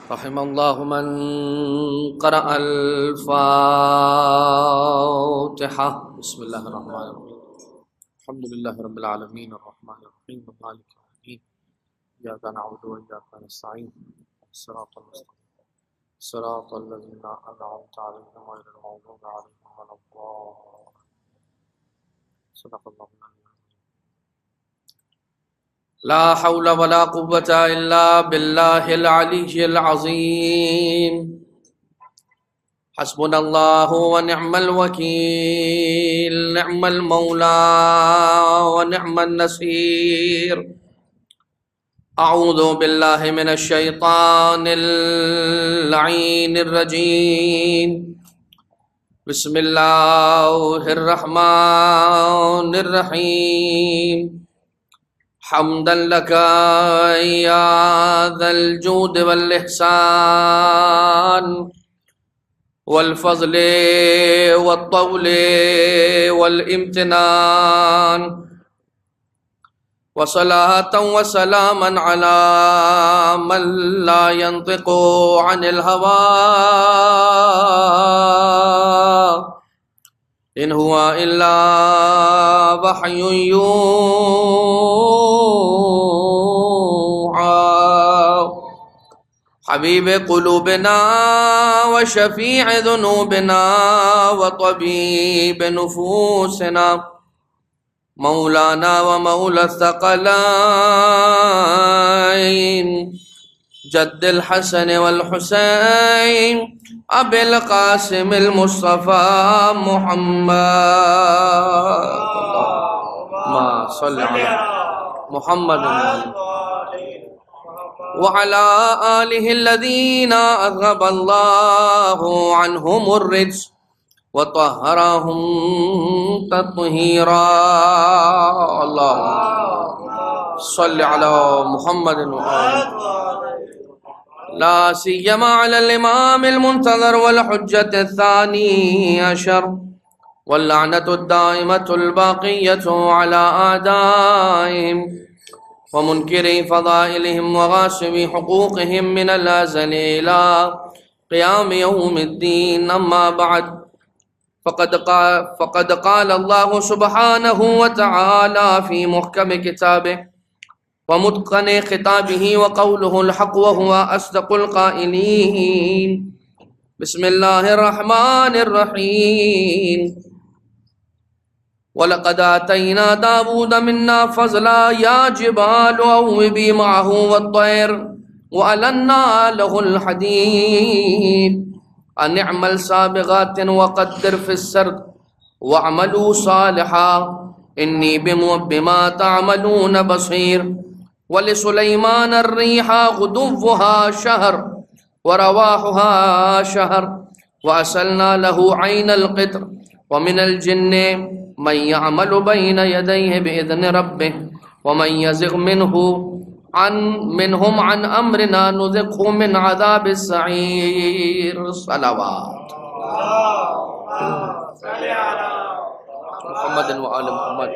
رحم الله من قرأ الفاتحة. بسم الله الرحمن الرحيم. الحمد لله رب العالمين الرحمن الرحيم مالك يوم الدين إياك نعبد وإياك نستعين الصراط المستقيم صراط الذين أنعمت عليهم غير المغضوب عليهم ولا الضالين. صدق الله العظيم. لا حول ولا قوة إلا بالله العلي العظيم. حسبنا الله ونعم الوكيل، نعم المولى ونعم النصير. أعوذ بالله من الشيطان اللعين الرجيم. بسم الله الرحمن الرحيم. حمدا لك يا ذا الجود والإحسان والفضل والطول والامتنان، وصلاة وسلاما على من لا ينطق عن الهوى إن هو إلا وحي يوحى. حبيب قلوبنا وشفيع ذنوبنا وطبيب نفوسنا، مولانا ومولى الثقلين جد الحسن والحسين أبي القاسم المصطفى محمد. اللهم صل على محمد وعلى آله الذين أذهب الله عنهم الرجس وطهرهم تطهيرا. اللهم صل على محمد وآله لا سيما على الإمام المنتظر والحجة الثاني عشر، واللعنة الدائمة الباقية على أعدائهم ومنكري فضائلهم وغاصبي حقوقهم من الأزل إلى قيام يوم الدين. أما بعد، فقد قال الله سبحانه وتعالى في محكم كتابه ومتقن خطابه وقوله الحق وهو أصدق القائلين. بسم الله الرحمن الرحيم. وَلَقَدْ آتَيْنَا دَاوُودَ مِنَّا فَضْلًا يَا جِبَالُ أَوِّبِي مَعَهُ وَالطَّيْرَ وَأَلَنَّا لَهُ الْحَدِيدَ أَنِ اعْمَلْ سَابِغَاتٍ وَقَدِّرْ فِي السَّرْدِ وَاعْمَلُوا صَالِحًا إِنِّي بِمَا تَعْمَلُونَ بَصِيرٌ. وَلِسُلَيْمَانَ الرِّيحَ غُدُوُّهَا شَهْرٌ وَرَوَاحُهَا شَهْرٌ وَأَسَلْنَا لَهُ عَيْنَ الْقِطْرِ وَمِنَ الْجِنِّ مَنْ يَعْمَلُ بَيْنَ يَدَيْهِ بِإِذْنِ رَبِّهِ وَمَنْ يَزِغْ منهم عن أمرنا نذقه من عذاب السعير. صلوات محمد وآل محمد.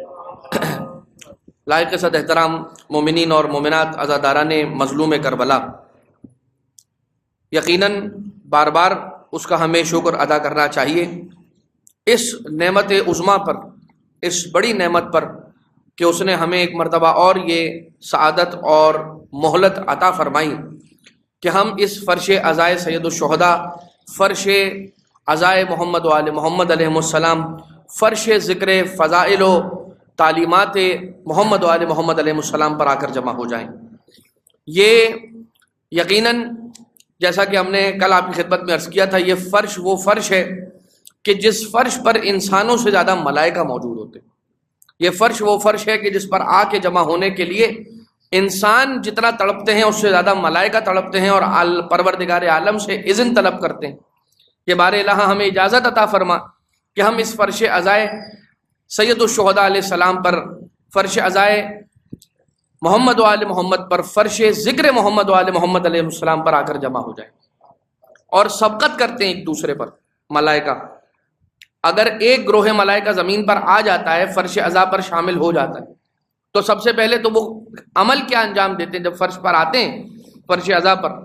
لائق صد احترام مومنین اور مومنات، عزاداران مظلوم کربلا، یقیناً بار بار اس کا ہمیں شکر ادا کرنا چاہیے اس نعمت عظمیٰ پر، اس بڑی نعمت پر کہ اس نے ہمیں ایک مرتبہ اور یہ سعادت اور مہلت عطا فرمائی کہ ہم اس فرش عزائے سید الشہداء، فرش عزائے محمد و آل محمد علیہ السلام، فرش ذکر فضائل و تعلیمات محمد و آل محمد علیہ السلام پر آ کر جمع ہو جائیں. یہ یقیناً جیسا کہ ہم نے کل آپ کی خدمت میں عرض کیا تھا، یہ فرش وہ فرش ہے کہ جس فرش پر انسانوں سے زیادہ ملائکہ موجود ہوتے ہیں. یہ فرش وہ فرش ہے کہ جس پر آ کے جمع ہونے کے لیے انسان جتنا تڑپتے ہیں اس سے زیادہ ملائکہ تڑپتے ہیں اور پروردگار عالم سے اذن طلب کرتے ہیں کہ بار الہ ہمیں اجازت عطا فرما کہ ہم اس فرش عزائے سید الشہداء علیہ السلام پر، فرش عزائے محمد و آل محمد پر، فرش ذکر محمد و آل محمد علیہ السلام پر آ کر جمع ہو جائیں. اور سبقت کرتے ہیں ایک دوسرے پر ملائکہ. اگر ایک گروہ ملائکہ زمین پر آ جاتا ہے، فرش عزا پر شامل ہو جاتا ہے، تو سب سے پہلے تو وہ عمل کیا انجام دیتے ہیں؟ جب فرش پر آتے ہیں، فرش عزا پر،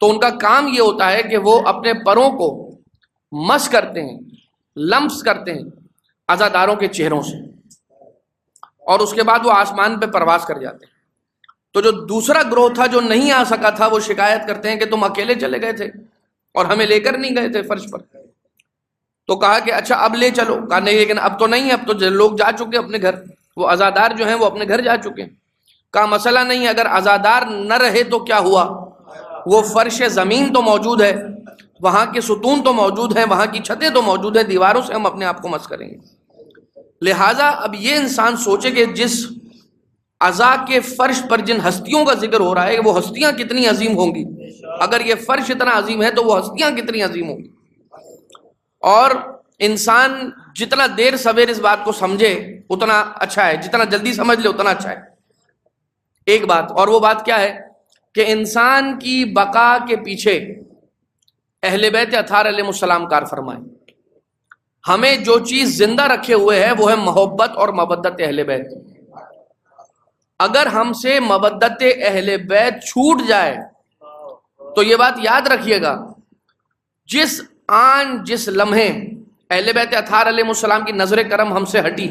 تو ان کا کام یہ ہوتا ہے کہ وہ اپنے پروں کو مس کرتے ہیں، لمس کرتے ہیں عزاداروں کے چہروں سے، اور اس کے بعد وہ آسمان پہ پرواز کر جاتے ہیں۔ تو جو دوسرا گروہ تھا جو نہیں آ سکا تھا، وہ شکایت کرتے ہیں کہ تم اکیلے چلے گئے تھے اور ہمیں لے کر نہیں گئے تھے فرش پر۔ تو کہا کہ اچھا اب لے چلو، کہا نہیں لیکن اب تو نہیں، اب تو لوگ جا چکے اپنے گھر، وہ عزادار جو ہیں وہ اپنے گھر جا چکے ہیں۔ کہا مسئلہ نہیں، اگر عزادار نہ رہے تو کیا ہوا، وہ فرش زمین تو موجود ہے، وہاں کے ستون تو موجود ہیں، وہاں کی چھتیں تو موجود ہیں، دیواروں سے ہم اپنے آپ کو مس کریں گے۔ لہٰذا اب یہ انسان سوچے کہ جس عزا کے فرش پر جن ہستیوں کا ذکر ہو رہا ہے وہ ہستیاں کتنی عظیم ہوں گی، اگر یہ فرش اتنا عظیم ہے تو وہ ہستیاں کتنی عظیم ہوں گی۔ اور انسان جتنا دیر سویر اس بات کو سمجھے اتنا اچھا ہے، جتنا جلدی سمجھ لے اتنا اچھا ہے۔ ایک بات، اور وہ بات کیا ہے کہ انسان کی بقا کے پیچھے اہل بیت اطہار علیہ السلام کار فرمائے۔ ہمیں جو چیز زندہ رکھے ہوئے ہے وہ ہے محبت اور مودت اہل بیت۔ اگر ہم سے مودت اہل بیت چھوٹ جائے تو یہ بات یاد رکھیے گا، جس آن جس لمحے اہل بیت اطہار علیہ السلام کی نظر کرم ہم سے ہٹی،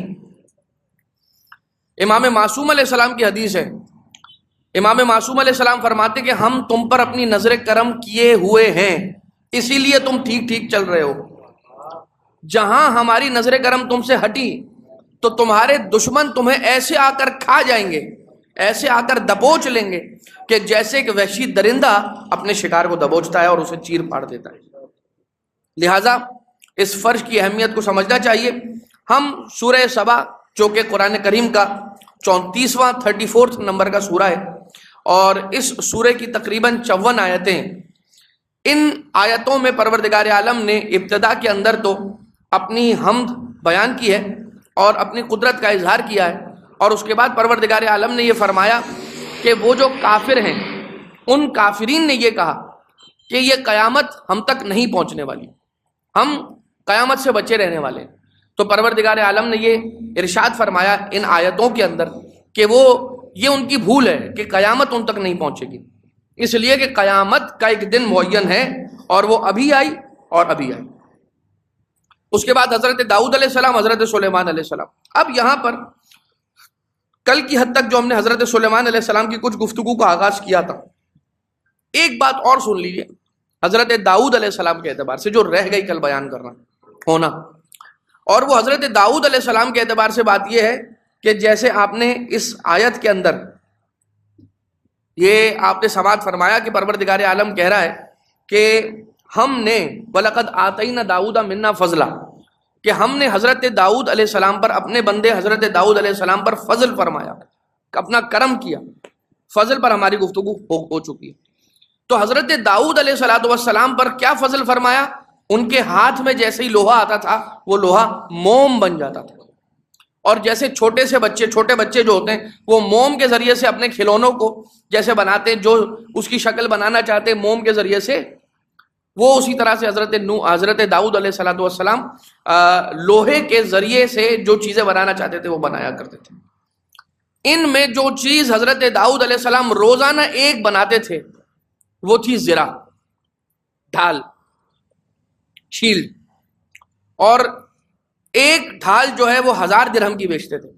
امام معصوم علیہ السلام کی حدیث ہے، امام معصوم علیہ السلام فرماتے کہ ہم تم پر اپنی نظر کرم کیے ہوئے ہیں، اسی لیے تم ٹھیک ٹھیک چل رہے ہو۔ جہاں ہماری نظر کرم تم سے ہٹی تو تمہارے دشمن تمہیں ایسے آ کر کھا جائیں گے، ایسے آ کر دبوچ لیں گے کہ جیسے کہ وحشی درندہ اپنے شکار کو دبوچتا ہے اور اسے چیر پھاڑ دیتا ہے۔ لہٰذا اس فرش کی اہمیت کو سمجھنا چاہیے۔ ہم سورہ سبا جو کہ قرآن کریم کا 34واں 34 نمبر کا سورہ ہے، اور اس سورہ کی تقریباً 54 آیتیں، ان آیتوں میں پروردگار عالم نے ابتدا کے اندر تو اپنی حمد بیان کی ہے اور اپنی قدرت کا اظہار کیا ہے، اور اس کے بعد پروردگار عالم نے یہ فرمایا کہ وہ جو کافر ہیں ان کافرین نے یہ کہا کہ یہ قیامت ہم تک نہیں پہنچنے والی، ہم قیامت سے بچے رہنے والے ہیں۔ تو پروردگار عالم نے یہ ارشاد فرمایا ان آیتوں کے اندر کہ وہ یہ ان کی بھول ہے کہ قیامت ان تک نہیں پہنچے گی، اس لیے کہ قیامت کا ایک دن معین ہے اور وہ ابھی آئی اور ابھی آئی۔ اس کے بعد حضرت داؤد علیہ السلام، حضرت سلیمان علیہ السلام۔ اب یہاں پر کل کی حد تک جو ہم نے حضرت سلیمان علیہ السلام کی کچھ گفتگو کا آغاز کیا تھا، ایک بات اور سن لیجیے حضرت داؤد علیہ السلام کے اعتبار سے جو رہ گئی کل بیان کرنا ہونا، اور وہ حضرت داؤد علیہ السلام کے اعتبار سے بات یہ ہے کہ جیسے آپ نے اس آیت کے اندر یہ آپ نے سماعت فرمایا کہ پروردگار عالم کہہ رہا ہے کہ ہم نے وَلَقَدْ آتَيْنَا دَاوُودَ مِنَّا فَضْلًا، کہ ہم نے حضرت داؤد علیہ السلام پر، اپنے بندے حضرت داؤد علیہ السلام پر فضل فرمایا، اپنا کرم کیا، فضل پر ہماری گفتگو ہو چکی ہے۔ تو حضرت داؤد علیہ السلام پر کیا فضل فرمایا؟ ان کے ہاتھ میں جیسے ہی لوہا آتا تھا وہ لوہا موم بن جاتا تھا، اور جیسے چھوٹے بچے جو ہوتے ہیں وہ موم کے ذریعے سے اپنے کھلونوں کو جیسے بناتے ہیں، جو اس کی شکل بنانا چاہتے ہیں موم کے ذریعے سے، وہ اسی طرح سے حضرت داؤد علیہ السلام لوہے کے ذریعے سے جو چیزیں بنانا چاہتے تھے وہ بنایا کرتے تھے۔ ان میں جو چیز حضرت داؤد علیہ السلام روزانہ ایک بناتے تھے وہ تھی زرہ، ڈھال، شیلڈ، اور ایک ڈھال جو ہے وہ 1000 درہم کی بیچتے تھے،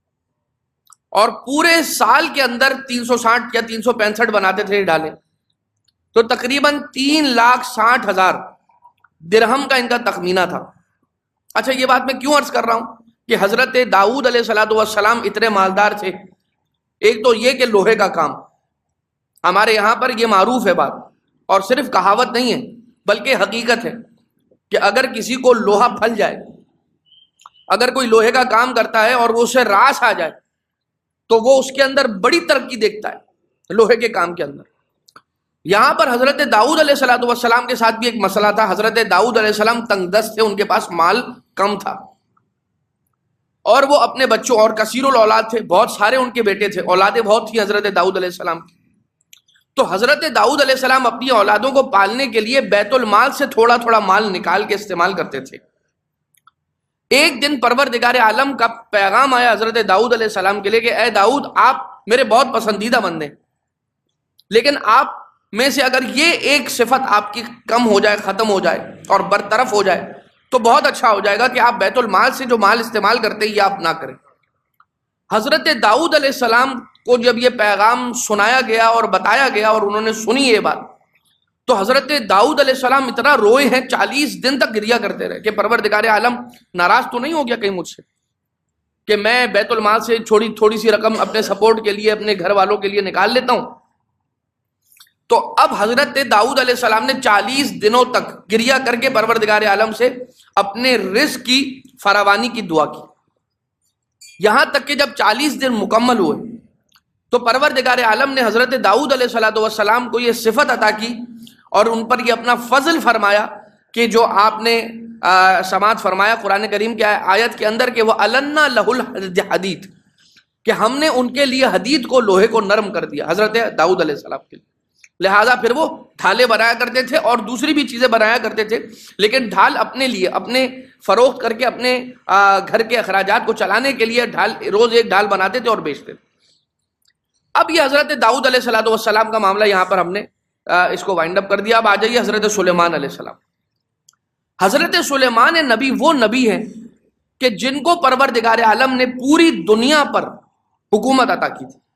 اور پورے سال کے اندر 360 یا 365 بناتے تھے ڈھالیں، تو تقریباً 3,60,000 درہم کا ان کا تخمینہ تھا۔ اچھا یہ بات میں کیوں عرض کر رہا ہوں کہ حضرت داؤد علیہ السلام اتنے مالدار تھے؟ ایک تو یہ کہ لوہے کا کام ہمارے یہاں پر یہ معروف ہے بات، اور صرف کہاوت نہیں ہے بلکہ حقیقت ہے کہ اگر کسی کو لوہا پھل جائے، اگر کوئی لوہے کا کام کرتا ہے اور وہ اسے راس آ جائے تو وہ اس کے اندر بڑی ترقی دیکھتا ہے لوہے کے کام کے اندر۔ یہاں پر حضرت داؤد علیہ السلام کے ساتھ بھی ایک مسئلہ تھا۔ حضرت داؤد علیہ السلام تنگ دست تھے، ان کے پاس مال کم تھا، اور وہ اپنے بچوں، اور کثیر الاولاد تھے، بہت سارے ان کے بیٹے تھے، اولادیں بہت تھیں حضرت داؤد علیہ السلام کی۔ تو حضرت داؤد علیہ السلام اپنی اولادوں کو پالنے کے لیے بیت المال سے تھوڑا تھوڑا مال نکال کے استعمال کرتے تھے۔ ایک دن پروردگار عالم کا پیغام آیا حضرت داؤد علیہ السلام کے لیے کہ اے داؤد، آپ میرے بہت پسندیدہ بندے، لیکن آپ میں سے اگر یہ ایک صفت آپ کی کم ہو جائے، ختم ہو جائے اور برطرف ہو جائے تو بہت اچھا ہو جائے گا کہ آپ بیت المال سے جو مال استعمال کرتے ہیں یہ آپ نہ کریں۔ حضرت داؤد علیہ السلام کو جب یہ پیغام سنایا گیا اور بتایا گیا اور انہوں نے سنی یہ بات، تو حضرت داؤد علیہ السلام اتنا روئے ہیں، 40 دن تک گریا کرتے رہے کہ پروردگار عالم ناراض تو نہیں ہو گیا کہیں مجھ سے کہ میں بیت المال سے تھوڑی سی رقم اپنے سپورٹ کے لیے، اپنے گھر والوں کے لیے نکال لیتا ہوں۔ تو اب حضرت داؤد علیہ السلام نے 40 دنوں تک گریا کر کے پروردگار عالم سے اپنے رزق کی فراوانی کی دعا کی، یہاں تک کہ جب 40 دن مکمل ہوئے تو پروردگار عالم نے حضرت داؤد علیہ السلام کو یہ صفت عطا کی اور ان پر یہ اپنا فضل فرمایا کہ جو آپ نے سماعت فرمایا قرآن کریم کی آیت کے اندر کہ وہ النا لہ الحدید، کہ ہم نے ان کے لیے حدید کو، لوہے کو نرم کر دیا حضرت داؤد علیہ السلام کے لیے۔ لہٰذا پھر وہ ڈھالے بنایا کرتے تھے اور دوسری بھی چیزیں بنایا کرتے تھے، لیکن ڈھال اپنے لیے، اپنے فروخت کر کے اپنے گھر کے اخراجات کو چلانے کے لیے ڈھال، روز ایک ڈھال بناتے تھے اور بیچتے تھے۔ اب یہ حضرت داؤد علیہ السلام کا معاملہ یہاں پر ہم نے اس کو وائنڈ اپ کر دیا۔ اب آ جائیے حضرت سلیمان علیہ السلام۔ حضرت سلیمان نبی وہ نبی ہیں کہ جن کو پروردگار عالم نے پوری دنیا پر حکومت عطا کی تھی۔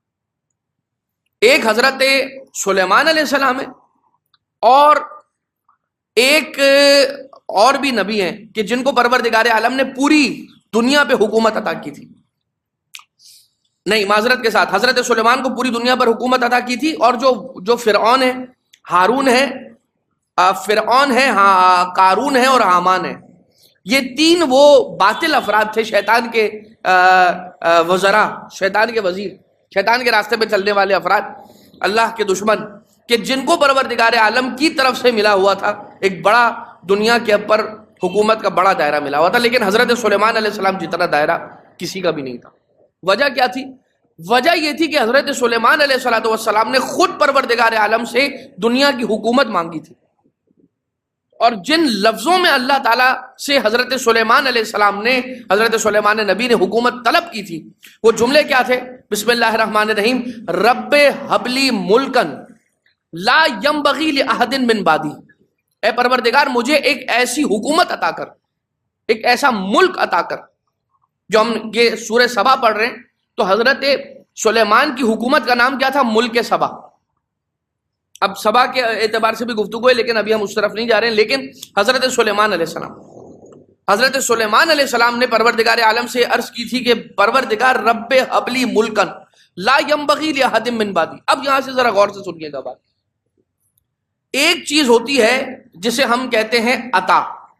ایک حضرت سلیمان علیہ السلام ہے اور ایک اور بھی نبی ہیں کہ جن کو پروردگار عالم نے پوری دنیا پہ حکومت عطا کی تھی۔ نہیں، معذرت کے ساتھ، حضرت سلیمان کو پوری دنیا پر حکومت عطا کی تھی، اور جو فرعون ہے، ہارون ہے، فرعون ہے، قارون ہے اور حامان ہے، یہ تین وہ باطل افراد تھے، شیطان کے وزراء، شیطان کے وزیر، شیطان کے راستے پہ چلنے والے افراد، اللہ کے دشمن، کہ جن کو پروردگار عالم کی طرف سے ملا ہوا تھا ایک بڑا، دنیا کے اوپر حکومت کا بڑا دائرہ ملا ہوا تھا، لیکن حضرت سلیمان علیہ السلام جتنا دائرہ کسی کا بھی نہیں تھا۔ وجہ کیا تھی؟ وجہ یہ تھی کہ حضرت سلیمان علیہ السلام نے خود پروردگار عالم سے دنیا کی حکومت مانگی تھی، اور جن لفظوں میں اللہ تعالیٰ سے حضرت سلیمان علیہ السلام نے، حضرت سلیمان نبی نے حکومت طلب کی تھی، وہ جملے کیا تھے؟ بسم اللہ الرحمن الرحیم، رب ہب لی ملکن لا ینبغی لأحد من بعدی، اے پروردگار مجھے ایک ایسی حکومت عطا کر، ایک ایسا ملک عطا کر۔ جو ہم یہ سورہ سبا پڑھ رہے ہیں تو حضرت سلیمان کی حکومت کا نام کیا تھا؟ ملک سبا۔ اب سبا کے اعتبار سے بھی گفتگو ہے، لیکن ابھی ہم اس طرف نہیں جا رہے ہیں۔ لیکن حضرت سلیمان علیہ السلام، حضرت سلیمان علیہ السلام نے پروردگار عالم سے عرض کی تھی کہ پروردگار رب ہب لی ملکن لا ینبغی لأحد من بعدی۔ اب یہاں سے ذرا غور سے سنیے گا بات۔ ایک چیز ہوتی ہے جسے ہم کہتے ہیں عطا،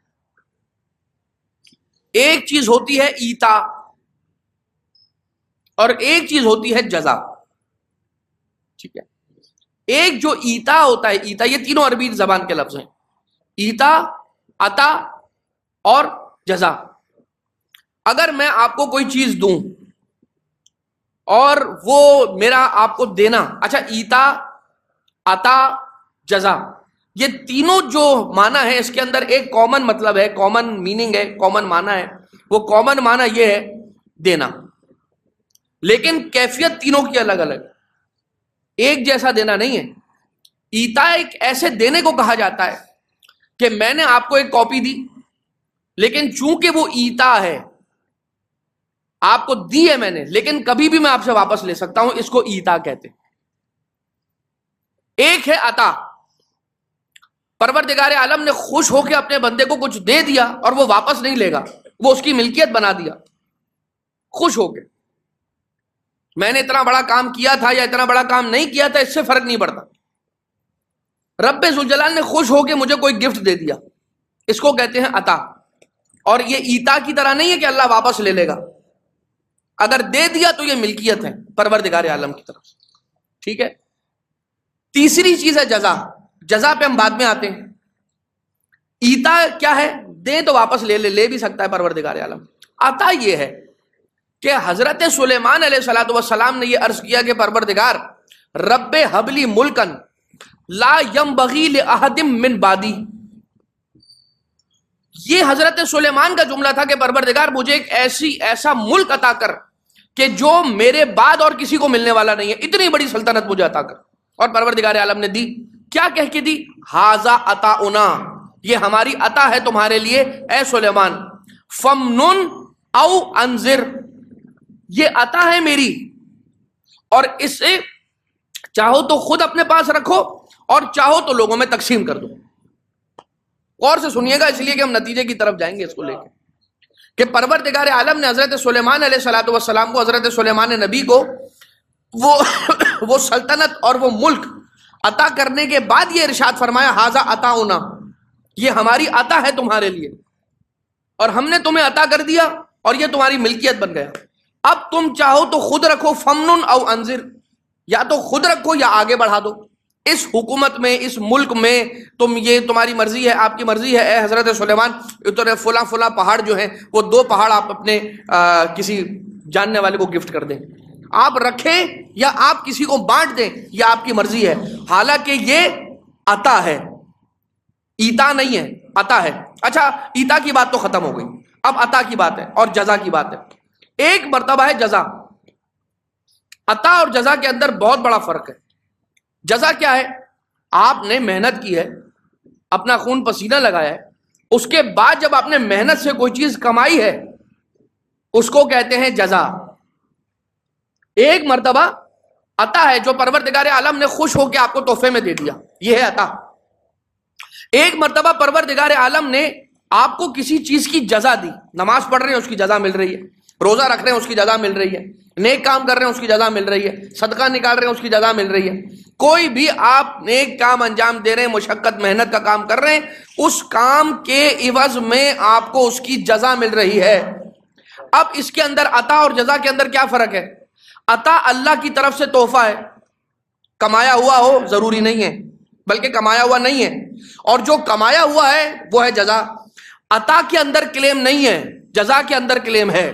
ایک چیز ہوتی ہے ایتا، اور ایک چیز ہوتی ہے جزا۔ ٹھیک ہے، ایک جو ایتا ہوتا ہے، ایتا یہ تینوں عربی زبان کے لفظ ہیں، ایتا، عطا اور جزا۔ اگر میں آپ کو کوئی چیز دوں اور وہ میرا آپ کو دینا، اچھا ایتا، عطا، جزا، یہ تینوں جو معنی ہے اس کے اندر ایک کامن مطلب ہے، کامن میننگ ہے، کامن معنی ہے۔ وہ کامن معنی یہ ہے دینا، لیکن کیفیت تینوں کی الگ الگ، ایک جیسا دینا نہیں ہے۔ ایتا ایک ایسے دینے کو کہا جاتا ہے کہ میں نے آپ کو ایک کاپی دی، لیکن چونکہ وہ ایتا ہے، آپ کو دی ہے میں نے، لیکن کبھی بھی میں آپ سے واپس لے سکتا ہوں، اس کو ایتا کہتے۔ ایک ہے عطا، پروردگار عالم نے خوش ہو کے اپنے بندے کو کچھ دے دیا اور وہ واپس نہیں لے گا، وہ اس کی ملکیت بنا دیا خوش ہو کے۔ میں نے اتنا بڑا کام کیا تھا یا اتنا بڑا کام نہیں کیا تھا، اس سے فرق نہیں پڑتا۔ رب ذوالجلال نے خوش ہو کے مجھے کوئی گفٹ دے دیا، اس کو کہتے ہیں عطا۔ اور یہ ایتا کی طرح نہیں ہے کہ اللہ واپس لے لے گا، اگر دے دیا تو یہ ملکیت ہے پروردگار عالم کی طرف سے۔ ٹھیک ہے، تیسری چیز ہے جزا۔ جزا پہ ہم بعد میں آتے ہیں۔ ایتا کیا ہے؟ دیں تو واپس لے بھی سکتا ہے پروردگار عالم۔ عطا یہ ہے کہ حضرت سلیمان علیہ السلام نے یہ عرض کیا کہ پروردگار رب ہب لی ملکن لا ینبغی لأحد من بعدی۔ یہ حضرت سلیمان کا جملہ تھا کہ پروردگار مجھے ایک ایسا ملک عطا کر کہ جو میرے بعد اور کسی کو ملنے والا نہیں ہے، اتنی بڑی سلطنت مجھے عطا کر۔ اور پروردگار عالم نے دی. کیا کہہ کے دی؟ ھذا عطاؤنا، یہ ہماری عطا ہے تمہارے لیے اے سلیمان. فمنن او انذر، یہ عطا ہے میری، اور اسے چاہو تو خود اپنے پاس رکھو اور چاہو تو لوگوں میں تقسیم کر دو. غور سے سنیے گا، اس لیے کہ ہم نتیجے کی طرف جائیں گے اس کو لے کے، کہ پروردگار عالم نے حضرت سلیمان علیہ الصلوۃ والسلام کو، حضرت سلیمان نبی کو وہ سلطنت اور وہ ملک عطا کرنے کے بعد یہ ارشاد فرمایا ھذا عطاؤنا، یہ ہماری عطا ہے تمہارے لیے، اور ہم نے تمہیں عطا کر دیا اور یہ تمہاری ملکیت بن گیا. اب تم چاہو تو خود رکھو، فمنن او انذر، یا تو خود رکھو یا آگے بڑھا دو. اس حکومت میں، اس ملک میں یہ تمہاری مرضی ہے، آپ کی مرضی ہے اے حضرت سلیمان. فلاں فلاں پہاڑ جو ہیں وہ 2 پہاڑ آپ اپنے کسی جاننے والے کو گفٹ کر دیں، آپ رکھیں یا آپ کسی کو بانٹ دیں، یہ آپ کی مرضی ہے. حالانکہ یہ عطا ہے، ایتا نہیں ہے، عطا ہے. اچھا، ایتا کی بات تو ختم ہو گئی، اب عطا کی بات ہے اور جزا کی بات ہے. ایک مرتبہ ہے جزا. عطا اور جزا کے اندر بہت بڑا فرق ہے. جزا کیا ہے؟ آپ نے محنت کی ہے، اپنا خون پسینہ لگایا ہے، اس کے بعد جب آپ نے محنت سے کوئی چیز کمائی ہے اس کو کہتے ہیں جزا. ایک مرتبہ عطا ہے جو پروردگار عالم نے خوش ہو کے آپ کو تحفے میں دے دیا، یہ ہے عطا. ایک مرتبہ پروردگار عالم نے آپ کو کسی چیز کی جزا دی. نماز پڑھ رہے ہیں اس کی جزا مل رہی ہے، روزہ رکھ رہے ہیں اس کی جزا مل رہی ہے، نیک کام کر رہے ہیں اس کی جزا مل رہی ہے، صدقہ نکال رہے ہیں اس کی جزا مل رہی ہے. کوئی بھی آپ نیک کام انجام دے رہے ہیں، مشقت محنت کا کام کر رہے ہیں، اس کام کے عوض میں آپ کو اس کی جزا مل رہی ہے. اب اس کے اندر عطا اور جزا کے اندر کیا فرق ہے؟ عطا اللہ کی طرف سے تحفہ ہے، کمایا ہوا ہو ضروری نہیں ہے، بلکہ کمایا ہوا نہیں ہے، اور جو کمایا ہوا ہے وہ ہے جزا. عطا کے اندر کلیم نہیں ہے، جزا کے اندر کلیم ہے.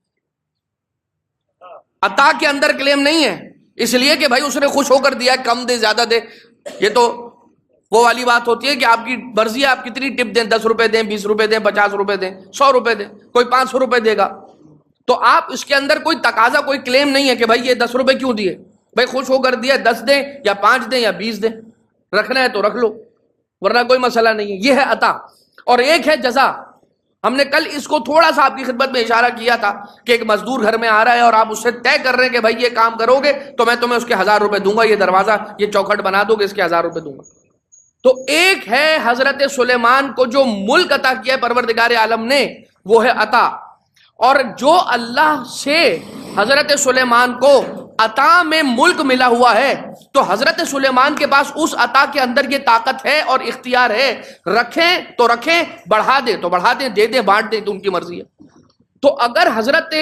عطا کے اندر کلیم نہیں ہے، اس لیے کہ بھائی اس نے خوش ہو کر دیا، کم دے زیادہ دے. یہ تو وہ والی بات ہوتی ہے کہ آپ کی مرضی ہے، آپ کتنی ٹپ دیں، 10 روپے دیں، 20 روپے دیں، 50 روپے دیں، 100 روپے دیں، کوئی 500 روپے دے گا. تو آپ اس کے اندر کوئی تقاضا، کوئی کلیم نہیں ہے کہ بھائی یہ 10 روپے کیوں دیے. بھائی خوش ہو کر دیا، 10 دیں یا 5 دیں یا 20 دیں، رکھنا ہے تو رکھ لو، ورنہ کوئی مسئلہ نہیں ہے. یہ ہے عطا. اور ایک ہے جزا. ہم نے کل اس کو تھوڑا سا آپ کی خدمت میں اشارہ کیا تھا کہ ایک مزدور گھر میں آ رہا ہے اور آپ اس سے طے کر رہے ہیں کہ بھائی یہ کام کرو گے تو میں تمہیں اس کے 1000 روپے دوں گا، یہ دروازہ، یہ چوکھٹ بنا دو گے، اس کے 1000 روپے دوں گا. تو ایک ہے حضرت سلیمان کو جو ملک عطا کیا ہے پروردگار عالم نے، وہ ہے عطا. اور جو اللہ سے حضرت سلیمان کو عطا میں ملک ملا ہوا ہے، تو حضرت سلیمان کے پاس اس عطا کے اندر یہ طاقت ہے اور اختیار ہے، رکھیں تو رکھیں، بڑھا دیں تو بڑھا دیں، دے دیں بانٹ دیں تو ان کی مرضی ہے. تو اگر حضرت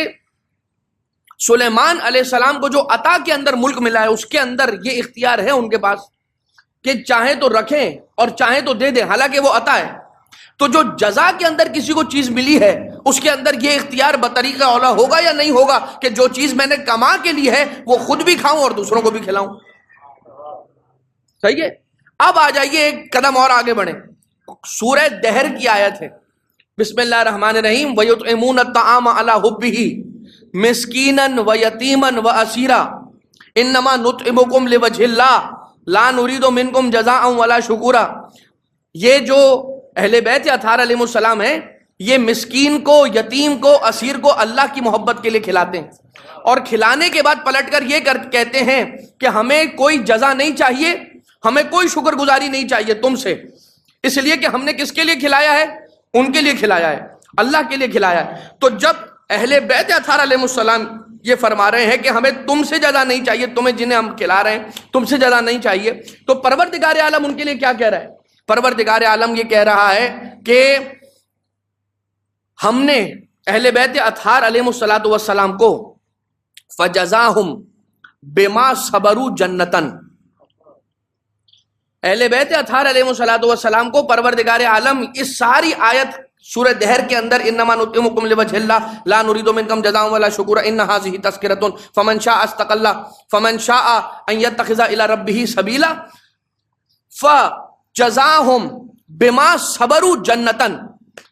سلیمان علیہ السلام کو جو عطا کے اندر ملک ملا ہے، اس کے اندر یہ اختیار ہے ان کے پاس کہ چاہیں تو رکھیں اور چاہیں تو دے دیں، حالانکہ وہ عطا ہے. تو جو جزا کے اندر کسی کو چیز ملی ہے، اس کے اندر یہ اختیار بطریقہ اولا ہوگا یا نہیں ہوگا کہ جو چیز میں نے کما کے لی ہے وہ خود بھی کھاؤں اور دوسروں کو بھی کھلاؤں. صحیح ہے. اب آ جائیے ایک قدم اور آگے بڑھیں. سورہ دہر کی آیت ہے، بسم اللہ الرحمن الرحیم. وَيُطْعِمُونَ الطَّعَامَ عَلَىٰ حُبِّهِ مِسْكِينًا وَيَتِيمًا وَأَسِيرًا إِنَّمَا نُطْعِمُكُمْ لِوَجْهِ اللَّهِ لَا نُرِيدُ مِنكُمْ جَزَاءً وَلَا شُكُورًا. یہ جو اہل بیت اطہار علیہ السلام ہیں، یہ مسکین کو، یتیم کو، اسیر کو اللہ کی محبت کے لیے کھلاتے ہیں، اور کھلانے کے بعد پلٹ کر یہ کہتے ہیں کہ ہمیں کوئی جزا نہیں چاہیے، ہمیں کوئی شکر گزاری نہیں چاہیے تم سے، اس لیے کہ ہم نے کس کے لیے کھلایا ہے؟ ان کے لیے کھلایا ہے، اللہ کے لیے کھلایا ہے. تو جب اہل بیت اطہار علیہ السلام یہ فرما رہے ہیں کہ ہمیں تم سے جزا نہیں چاہیے، تمہیں جنہیں ہم کھلا رہے ہیں تم سے جزا نہیں چاہیے، تو پروردگار عالم ان کے لیے کیا کہہ رہا ہے؟ پروردگار عالم یہ کہہ رہا ہے کہ ہم نے اہل بیت اطہار علیہ السلام کو فجزاہم بما صبروا جنتن، اہل بیت اطہار علیہ السلام کو پروردگار عالم اس ساری آیت سورہ دہر کے اندر انما نطعمکم لوجہ اللہ لا نرید منکم جزاء ولا شکورا ان ھذہ تذکرۃ فمن شاء استقل فمن شاء ان يتخذ الى ربہ سبیلا فجزاہم بما صبروا جنتن.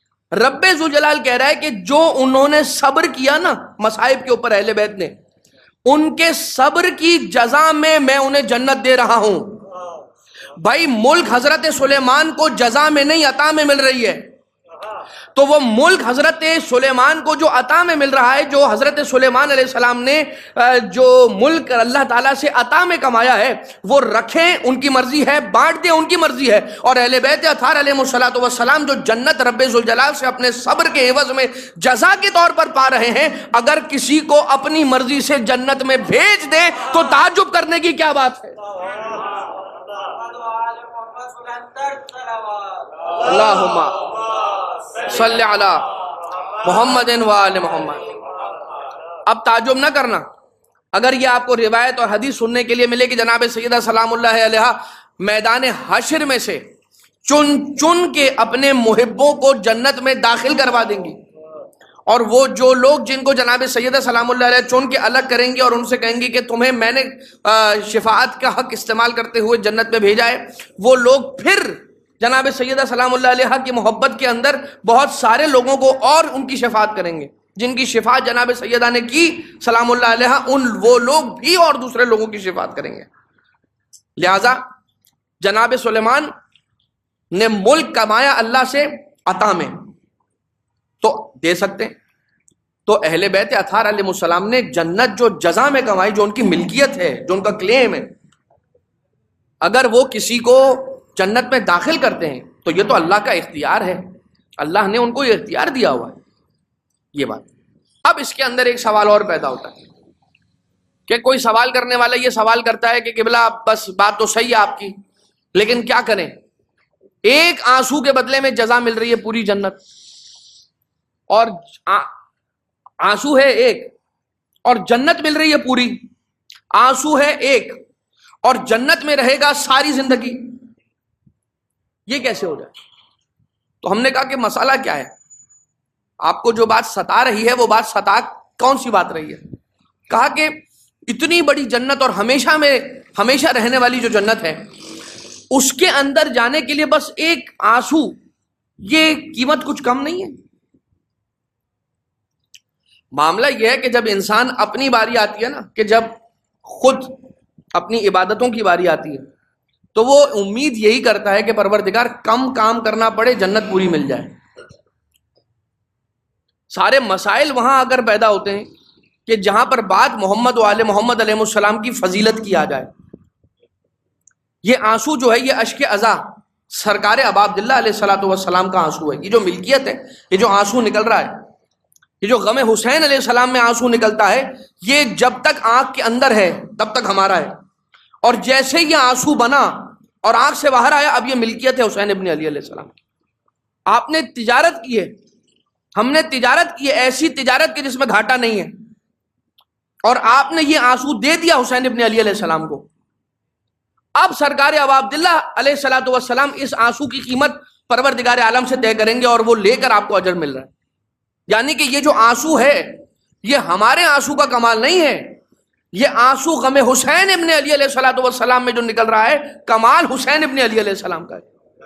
رب ذوالجلال کہہ رہا ہے کہ جو انہوں نے صبر کیا نا مصائب کے اوپر اہل بیت نے، ان کے صبر کی جزا میں میں انہیں جنت دے رہا ہوں. بھائی ملک حضرت سلیمان کو جزا میں نہیں عطا میں مل رہی ہے، تو وہ ملک حضرت سلیمان کو جو عطا میں مل رہا ہے، جو حضرت سلیمان علیہ السلام نے جو ملک اللہ تعالیٰ سے عطا میں کمایا ہے، وہ رکھیں ان کی مرضی ہے، بانٹ دیں ان کی مرضی ہے. اور اہل بیت اطہار علیہ الصلوۃ والسلام جو جنت رب ذوالجلال سے اپنے صبر کے عوض میں جزا کے طور پر پا رہے ہیں، اگر کسی کو اپنی مرضی سے جنت میں بھیج دیں تو تعجب کرنے کی کیا بات ہے. اللہم صلی علی محمد و آل محمد. اب تعجب نہ کرنا اگر یہ آپ کو روایت اور حدیث سننے کے لیے ملے کہ جناب سیدہ سلام اللہ علیہا میدان حشر میں سے چن چن کے اپنے محبوں کو جنت میں داخل کروا دیں گی، اور وہ جو لوگ جن کو جناب سیدہ سلام اللہ علیہ چن کے الگ کریں گی اور ان سے کہیں گی کہ تمہیں میں نے شفاعت کا حق استعمال کرتے ہوئے جنت میں بھیجا ہے، وہ لوگ پھر جناب سیدہ سلام اللہ علیہ کی محبت کے اندر بہت سارے لوگوں کو اور ان کی شفاعت کریں گے، جن کی شفاعت جناب سیدہ نے کی سلام اللہ علیہ، وہ لوگ بھی اور دوسرے لوگوں کی شفاعت کریں گے. لہذا جناب سلیمان نے ملک کمایا اللہ سے عطا میں، تو دے سکتے ہیں. تو اہل بیت اطہار علیہ السلام نے جنت جو جزا میں کمائی، جو ان کی ملکیت ہے، جو ان کا کلیم ہے، اگر وہ کسی کو جنت میں داخل کرتے ہیں تو یہ تو اللہ کا اختیار ہے، اللہ نے ان کو یہ اختیار دیا ہوا ہے. یہ بات. اب اس کے اندر ایک سوال اور پیدا ہوتا ہے کہ کوئی سوال کرنے والا یہ سوال کرتا ہے کہ قبلہ بس بات تو صحیح ہے آپ کی، لیکن کیا کریں، ایک آنسو کے بدلے میں جزا مل رہی ہے پوری جنت، اور آنسو ہے ایک اور جنت مل رہی ہے پوری. آنسو ہے ایک اور جنت میں رہے گا ساری زندگی، یہ کیسے ہو جائے؟ تو ہم نے کہا کہ مسئلہ کیا ہے، آپ کو جو بات ستا رہی ہے وہ بات ستا کون سی بات رہی ہے؟ کہا کہ اتنی بڑی جنت اور ہمیشہ رہنے والی جو جنت ہے، اس کے اندر جانے کے لیے بس ایک آنسو، یہ قیمت کچھ کم نہیں ہے. معاملہ یہ ہے کہ جب انسان اپنی باری آتی ہے نا، کہ جب خود اپنی عبادتوں کی باری آتی ہے تو وہ امید یہی کرتا ہے کہ پروردگار کم کام کرنا پڑے، جنت پوری مل جائے. سارے مسائل وہاں اگر پیدا ہوتے ہیں کہ جہاں پر بات محمد و آل محمد علیہ السلام کی فضیلت کی آ جائے. یہ آنسو جو ہے، یہ اشک عزا سرکار ابا عبداللہ علیہ الصلوۃ والسلام کا آنسو ہے. یہ جو ملکیت ہے، یہ جو آنسو نکل رہا ہے، یہ جو غم حسین علیہ السلام میں آنسو نکلتا ہے، یہ جب تک آنکھ کے اندر ہے تب تک ہمارا ہے، اور جیسے یہ آنسو بنا اور آنکھ سے باہر آیا، اب یہ ملکیت ہے حسین ابن علی علیہ السلام کی. آپ نے تجارت کی ہے، ہم نے تجارت کی ہے، ایسی تجارت کی جس میں گھاٹا نہیں ہے، اور آپ نے یہ آنسو دے دیا حسین ابن علی علیہ السلام کو. اب سرکار ابا عبداللہ علیہ الصلوۃ والسلام اس آنسو کی قیمت پروردگار عالم سے طے کریں گے، اور وہ لے کر آپ کو اجر مل رہا ہے. یعنی کہ یہ جو آنسو ہے، یہ ہمارے آنسو کا کمال نہیں ہے، یہ آنسو غم حسین ابن علی علیہ الصلوۃ والسلام میں جو نکل رہا ہے، کمال حسین ابن علی علیہ السلام کا ہے.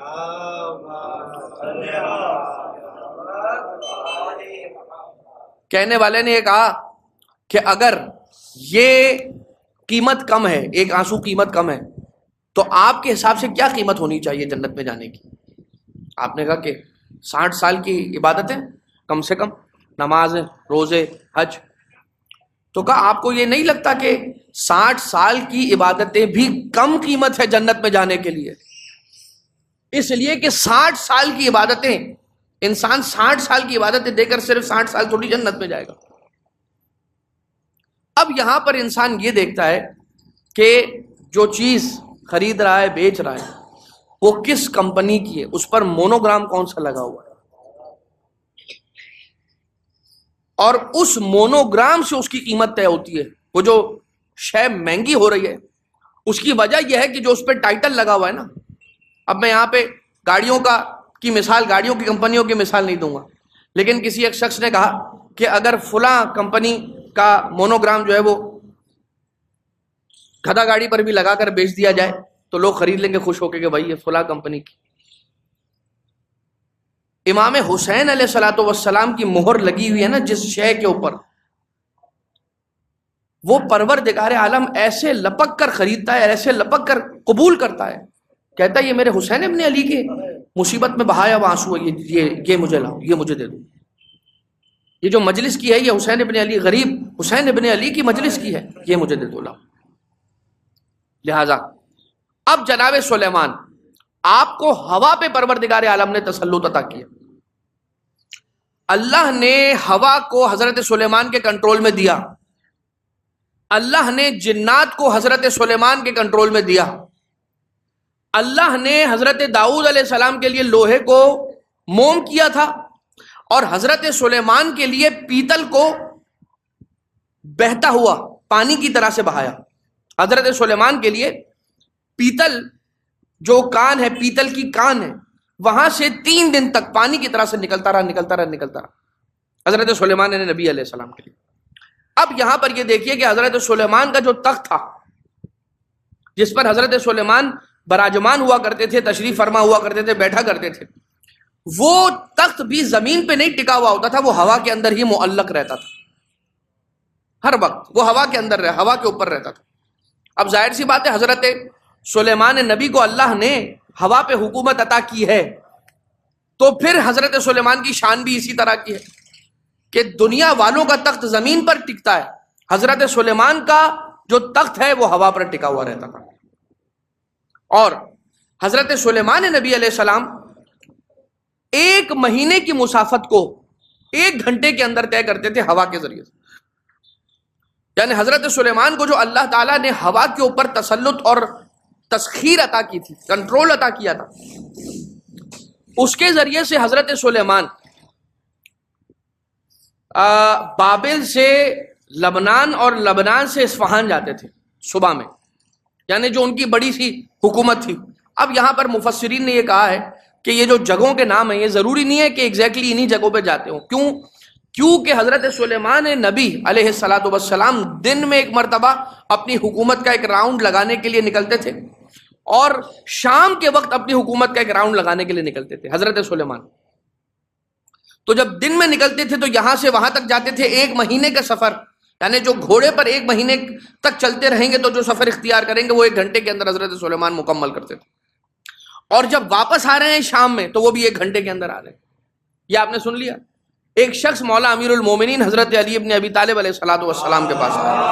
کہنے والے نے یہ کہا کہ اگر یہ قیمت کم ہے، ایک آنسو قیمت کم ہے، تو آپ کے حساب سے کیا قیمت ہونی چاہیے جنت میں جانے کی؟ آپ نے کہا کہ 60 سال کی عبادتیں کم سے کم، نماز، روزے، حج. تو کہا آپ کو یہ نہیں لگتا کہ 60 سال کی عبادتیں بھی کم قیمت ہے جنت میں جانے کے لیے؟ اس لیے کہ 60 سال کی عبادتیں، انسان 60 سال کی عبادتیں دے کر صرف 60 سال تھوڑی جنت میں جائے گا. اب یہاں پر انسان یہ دیکھتا ہے کہ جو چیز خرید رہا ہے، بیچ رہا ہے، وہ کس کمپنی کی ہے، اس پر مونوگرام کون سا لگا ہوا ہے، اور اس مونوگرام سے اس کی قیمت طے ہوتی ہے. وہ جو شے مہنگی ہو رہی ہے اس کی وجہ یہ ہے کہ جو اس پہ ٹائٹل لگا ہوا ہے نا. اب میں یہاں پہ گاڑیوں کی مثال، گاڑیوں کی کمپنیوں کی مثال نہیں دوں گا، لیکن کسی ایک شخص نے کہا کہ اگر فلاں کمپنی کا مونوگرام جو ہے وہ گدھا گاڑی پر بھی لگا کر بیچ دیا جائے تو لوگ خرید لیں گے خوش ہو کے کہ بھائی یہ فلاں کمپنی کی. امام حسین علیہ الصلوۃ والسلام کی مہر لگی ہوئی ہے نا جس شے کے اوپر، وہ پروردگار عالم ایسے لپک کر خریدتا ہے، ایسے لپک کر قبول کرتا ہے، کہتا ہے یہ میرے حسین ابن علی کے مصیبت میں بہایا ہوا آنسو ہے، یہ مجھے لاؤ، یہ مجھے دے دو. یہ جو مجلس کی ہے یہ حسین ابن علی، غریب حسین ابن علی کی مجلس کی ہے، یہ مجھے دے دو لاؤ. لہذا اب جناب سلیمان، آپ کو ہوا پہ پروردگار عالم نے تسلط عطا کیا. اللہ نے ہوا کو حضرت سلیمان کے کنٹرول میں دیا، اللہ نے جنات کو حضرت سلیمان کے کنٹرول میں دیا، اللہ نے حضرت داؤد علیہ السلام کے لیے لوہے کو موم کیا تھا اور حضرت سلیمان کے لیے پیتل کو بہتا ہوا پانی کی طرح سے بہایا. حضرت سلیمان کے لیے پیتل جو کان ہے، پیتل کی کان ہے، وہاں سے 3 دن تک پانی کی طرح سے نکلتا رہا حضرت سلیمان نے نبی علیہ السلام کے لیے. اب یہاں پر یہ دیکھیے کہ حضرت سلیمان کا جو تخت تھا جس پر حضرت سلیمان براجمان ہوا کرتے تھے، تشریف فرما ہوا کرتے تھے، بیٹھا کرتے تھے، وہ تخت بھی زمین پہ نہیں ٹکا ہوا ہوتا تھا، وہ ہوا کے اندر ہی معلق رہتا تھا. ہر وقت وہ ہوا کے اندر ہوا کے اوپر رہتا تھا. اب ظاہر سی بات ہے حضرت سلیمان نبی کو اللہ نے ہوا پہ حکومت عطا کی ہے، تو پھر حضرت سلیمان کی شان بھی اسی طرح کی ہے کہ دنیا والوں کا تخت زمین پر ٹکتا ہے، حضرت سلیمان کا جو تخت ہے وہ ہوا پر ٹکا ہوا رہتا تھا. اور حضرت سلیمان نبی علیہ السلام 1 مہینے کی مسافت کو 1 گھنٹے کے اندر طے کرتے تھے ہوا کے ذریعے سے. یعنی حضرت سلیمان کو جو اللہ تعالیٰ نے ہوا کے اوپر تسلط اور تسخیر عطا کی تھی، کنٹرول عطا کیا تھا، اس کے ذریعے سے حضرت سلیمان بابل سے لبنان اور لبنان سے اصفہان جاتے تھے صبح میں، یعنی جو ان کی بڑی سی حکومت تھی. اب یہاں پر مفسرین نے یہ کہا ہے کہ یہ جو جگہوں کے نام ہیں یہ ضروری نہیں ہے کہ ایگزیکٹلی انہی جگہوں پہ جاتے ہوں. کیوں کہ حضرت سلیمان نبی علیہ الصلوۃ والسلام دن میں 1 مرتبہ اپنی حکومت کا ایک راؤنڈ لگانے کے لیے نکلتے تھے اور شام کے وقت اپنی حکومت کا ایک راؤنڈ لگانے کے لیے نکلتے تھے حضرت سلیمان. تو جب دن میں نکلتے تھے تو یہاں سے وہاں تک جاتے تھے 1 مہینے کا سفر، یعنی جو گھوڑے پر 1 مہینے تک چلتے رہیں گے تو جو سفر اختیار کریں گے وہ 1 گھنٹے کے اندر حضرت سلیمان مکمل کرتے تھے. اور جب واپس آ رہے ہیں شام میں تو وہ بھی 1 گھنٹے کے اندر آ رہے ہیں. یہ آپ نے سن لیا. ایک شخص مولا امیر المومنین حضرت علی ابن ابی طالب علیہ الصلوۃ والسلام کے پاس آیا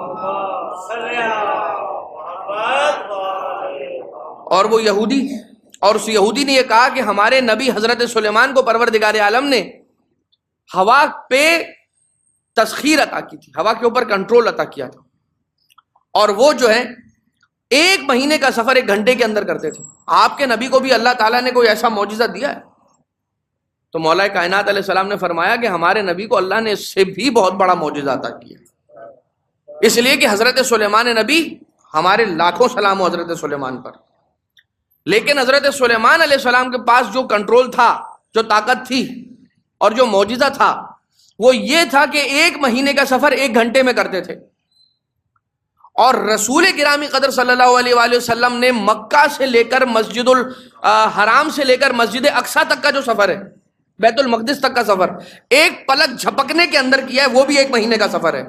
اور وہ یہودی، اور اس یہودی نے یہ کہا کہ ہمارے نبی حضرت سلیمان کو پروردگار عالم نے ہوا پہ تسخیر عطا کی تھی، ہوا کے اوپر کنٹرول عطا کیا تھا، اور وہ جو ہے 1 مہینے کا سفر 1 گھنٹے کے اندر کرتے تھے. آپ کے نبی کو بھی اللہ تعالیٰ نے کوئی ایسا معجزہ دیا ہے؟ تو مولا کائنات علیہ السلام نے فرمایا کہ ہمارے نبی کو اللہ نے اس سے بھی بہت بڑا معجزہ عطا کیا، اس لیے کہ حضرت سلیمان نبی، ہمارے لاکھوں سلام ہو حضرت سلیمان پر، لیکن حضرت سلیمان علیہ السلام کے پاس جو کنٹرول تھا، جو طاقت تھی اور جو معجزہ تھا وہ یہ تھا کہ 1 مہینے کا سفر 1 گھنٹے میں کرتے تھے. اور رسول گرامی قدر صلی اللہ علیہ وآلہ وسلم نے مکہ سے لے کر مسجد الحرام سے لے کر مسجد اقصیٰ تک کا جو سفر ہے، بیت المقدس تک کا سفر، 1 پلک جھپکنے کے اندر کیا ہے، وہ بھی 1 مہینے کا سفر ہے.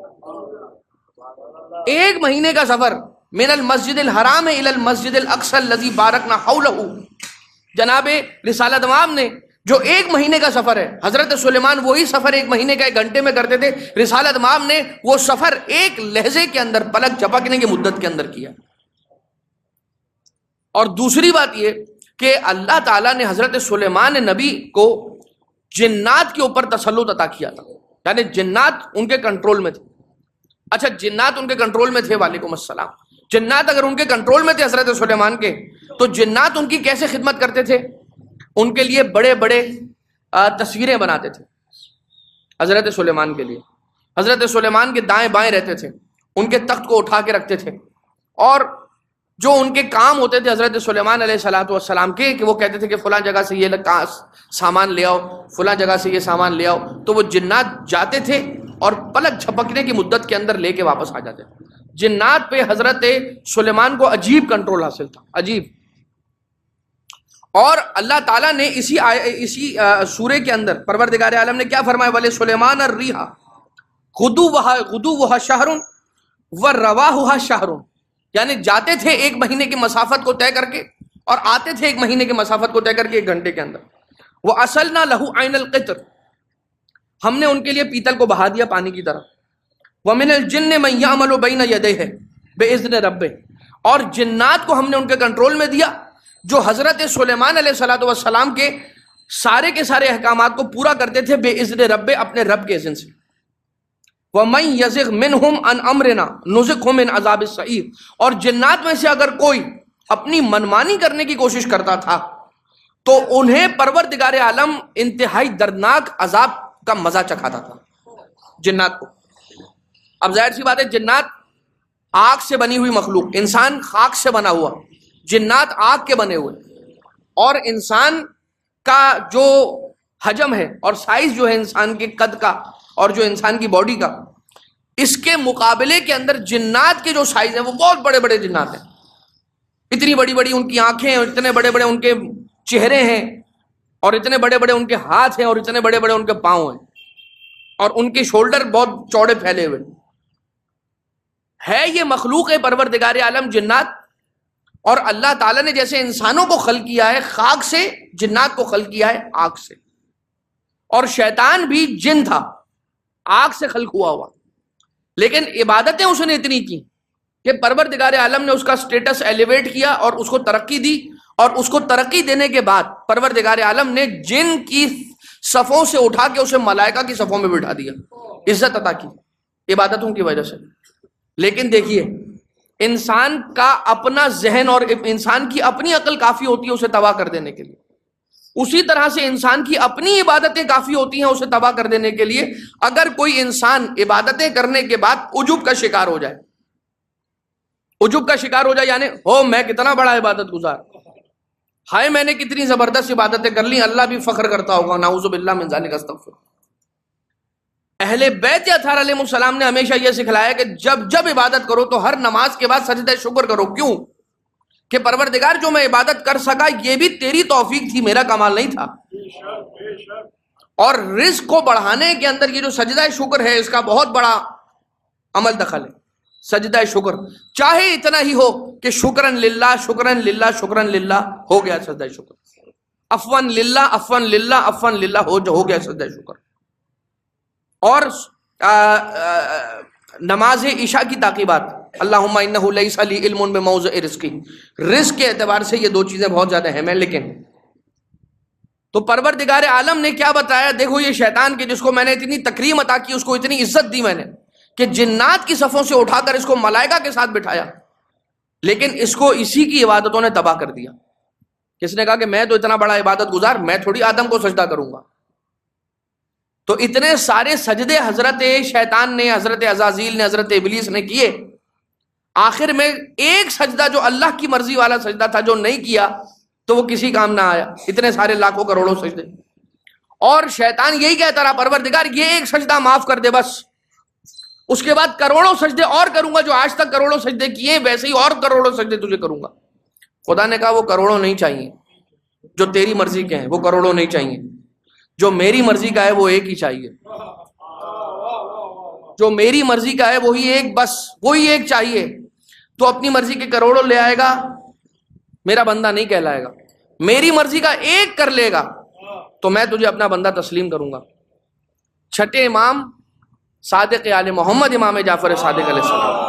1 مہینے کا سفر من المسجد الحرام الى المسجد الاقصى الذي باركنا حوله. جناب رسالت امام نے جو 1 مہینے کا سفر ہے، حضرت سلیمان وہی سفر 1 مہینے کا 1 گھنٹے میں کرتے تھے. رسالت امام نے وہ سفر 1 لہجے کے اندر، پلک جھپکنے کی مدت کے اندر کیا. اور دوسری بات یہ کہ اللہ تعالیٰ نے حضرت سلیمان نبی کو جنات کے اوپر تسلط عطا کیا تھا، یعنی جنات ان کے کنٹرول میں تھے. اچھا، جنات ان کے کنٹرول میں تھے، وعلیکم السلام. جنات اگر ان کے کنٹرول میں تھے حضرت سلیمان کے، تو جنات ان کی کیسے خدمت کرتے تھے؟ ان کے لیے بڑے بڑے تصویریں بناتے تھے حضرت سلیمان کے لیے. حضرت سلیمان کے دائیں بائیں رہتے تھے، ان کے تخت کو اٹھا کے رکھتے تھے، اور جو ان کے کام ہوتے تھے حضرت سلیمان علیہ الصلوۃ والسلام کے، کہ وہ کہتے تھے کہ فلاں جگہ سے یہ سامان لے آؤ، فلاں جگہ سے یہ سامان لے آؤ، تو وہ جنات جاتے تھے اور پلک جھپکنے کی مدت کے اندر لے کے واپس آ جاتے تھے. جنات پہ حضرت سلیمان کو عجیب کنٹرول حاصل تھا، عجیب. اور اللہ تعالیٰ نے اسی سورے کے اندر پروردگار عالم نے کیا فرمایا؟ وَلِسُلَيْمَانَ الرِّيحَ غدوها شہر ورواحها شہر، یعنی جاتے تھے ایک مہینے کی مسافت کو طے کر کے اور آتے تھے ایک مہینے کی مسافت کو طے کر کے 1 گھنٹے کے اندر. وَأَسَلْنَا لَهُ عَيْنَ الْقِطْرِ، ہم نے ان کے لیے پیتل کو بہا دیا پانی کی طرح. وَمِنَ الْجِنِّ مَن يَعْمَلُ بَيْنَ يَدَيْهِ بِإِذْنِ رَبِّهِ، اور جنات کو ہم نے ان کے کنٹرول میں دیا جو حضرت سلیمان علیہ السلام کے سارے احکامات کو پورا کرتے تھے بِإِذْنِ رَبِّ، اپنے رب کے اذن سے. وَمَن يَزِغْ مِنْهُمْ عَنْ أَمْرِنَا نُذِقْهُ مِنْ عَذَابِ السَّعِيرِ، اور جنات میں سے اگر کوئی اپنی منمانی کرنے کی کوشش کرتا تھا تو انہیں پروردگار عالم انتہائی دردناک عذاب کا مزہ چکھاتا تھا جنات کو. اب ظاہر سی بات ہے، جنات آگ سے بنی ہوئی مخلوق، انسان خاک سے بنا ہوا، جنات آگ کے بنے ہوئے، اور انسان کا جو حجم ہے اور سائز جو ہے انسان کے قد کا اور جو انسان کی باڈی کا، اس کے مقابلے کے اندر جنات کے جو سائز ہیں وہ بہت بڑے بڑے جنات ہیں. اتنی بڑی بڑی ان کی آنکھیں ہیں، اتنے بڑے بڑے ان کے چہرے ہیں، اور اتنے بڑے بڑے ان کے ہاتھ ہیں، اور اتنے بڑے بڑے ان کے پاؤں ہیں، اور ان کے شولڈر بہت چوڑے پھیلے ہوئے ہے. یہ مخلوق ہے پروردگار عالم جنات. اور اللہ تعالیٰ نے جیسے انسانوں کو خلق کیا ہے خاک سے، جنات کو خلق کیا ہے آگ سے. اور شیطان بھی جن تھا، آگ سے خلق ہوا ہوا، لیکن عبادتیں اس نے اتنی کی کہ پروردگار عالم نے اس کا سٹیٹس ایلیویٹ کیا اور اس کو ترقی دی. اور اس کو ترقی دینے کے بعد پروردگار عالم نے جن کی صفوں سے اٹھا کے اسے ملائکہ کی صفوں میں بٹھا دیا، عزت عطا کی عبادتوں کی وجہ سے. لیکن دیکھیے، انسان کا اپنا ذہن اور انسان کی اپنی عقل کافی ہوتی ہے اسے تباہ کر دینے کے لیے. اسی طرح سے انسان کی اپنی عبادتیں کافی ہوتی ہیں اسے تباہ کر دینے کے لیے. اگر کوئی انسان عبادتیں کرنے کے بعد عجب کا شکار ہو جائے، عجب کا شکار ہو جائے، یعنی ہو میں کتنا بڑا عبادت گزار، ہائے میں نے کتنی زبردست عبادتیں کر لی، اللہ بھی فخر کرتا ہوگا، نعوذ باللہ من ذالک، استغفر. اہل بیت اطہار علیہ السلام نے ہمیشہ یہ سکھلایا کہ جب عبادت کرو تو ہر نماز کے بعد سجدہ شکر کرو. کیوں؟ کہ پروردگار جو میں عبادت کر سکا یہ بھی تیری توفیق تھی، میرا کمال نہیں تھا. اور رزق کو بڑھانے کے اندر یہ جو سجدہ شکر ہے اس کا بہت بڑا عمل دخل ہے. سجدہ شکر چاہے اتنا ہی ہو کہ شکرن للہ شکرن للہ شکرن للہ ہو گیا سجدہ شکر، افون للہ افون للہ افون للہ ہو گیا سجدہ شکر. اور نماز عشاء کی تعقیبات، اللہم انہ لیس لی علم بموضع رزقی، رزق کے اعتبار سے یہ 2 چیزیں بہت زیادہ اہم ہیں. لیکن تو پروردگار عالم نے کیا بتایا، دیکھو یہ شیطان کے جس کو میں نے اتنی تکریم عطا کی، اس کو اتنی عزت دی میں نے کہ جنات کی صفوں سے اٹھا کر اس کو ملائکہ کے ساتھ بٹھایا، لیکن اس کو اسی کی عبادتوں نے تباہ کر دیا. کس نے کہا کہ میں تو اتنا بڑا عبادت گزار، میں تھوڑی آدم کو سجدہ کروں گا. تو اتنے سارے سجدے حضرت شیطان نے، حضرت عزازیل نے، حضرت ابلیس نے کیے، آخر میں ایک سجدہ جو اللہ کی مرضی والا سجدہ تھا جو نہیں کیا تو وہ کسی کام نہ آیا. اتنے سارے لاکھوں کروڑوں سجدے، اور شیطان یہی کہتا رہا پروردگار یہ ایک سجدہ معاف کر دے بس، اس کے بعد کروڑوں سجدے اور کروں گا، جو آج تک کروڑوں سجدے کیے ویسے ہی اور کروڑوں سجدے تجھے کروں گا. خدا نے کہا وہ کروڑوں نہیں چاہیے جو تیری مرضی کے ہیں، وہ کروڑوں نہیں چاہیے، جو میری مرضی کا ہے وہ ایک ہی چاہیے. جو میری مرضی کا ہے وہی ایک، بس وہی ایک چاہیے. تو اپنی مرضی کے کروڑوں لے آئے گا، میرا بندہ نہیں کہلائے گا. میری مرضی کا ایک کر لے گا تو میں تجھے اپنا بندہ تسلیم کروں گا. چھٹے امام صادق آل محمد امام جعفر صادق علیہ السلام،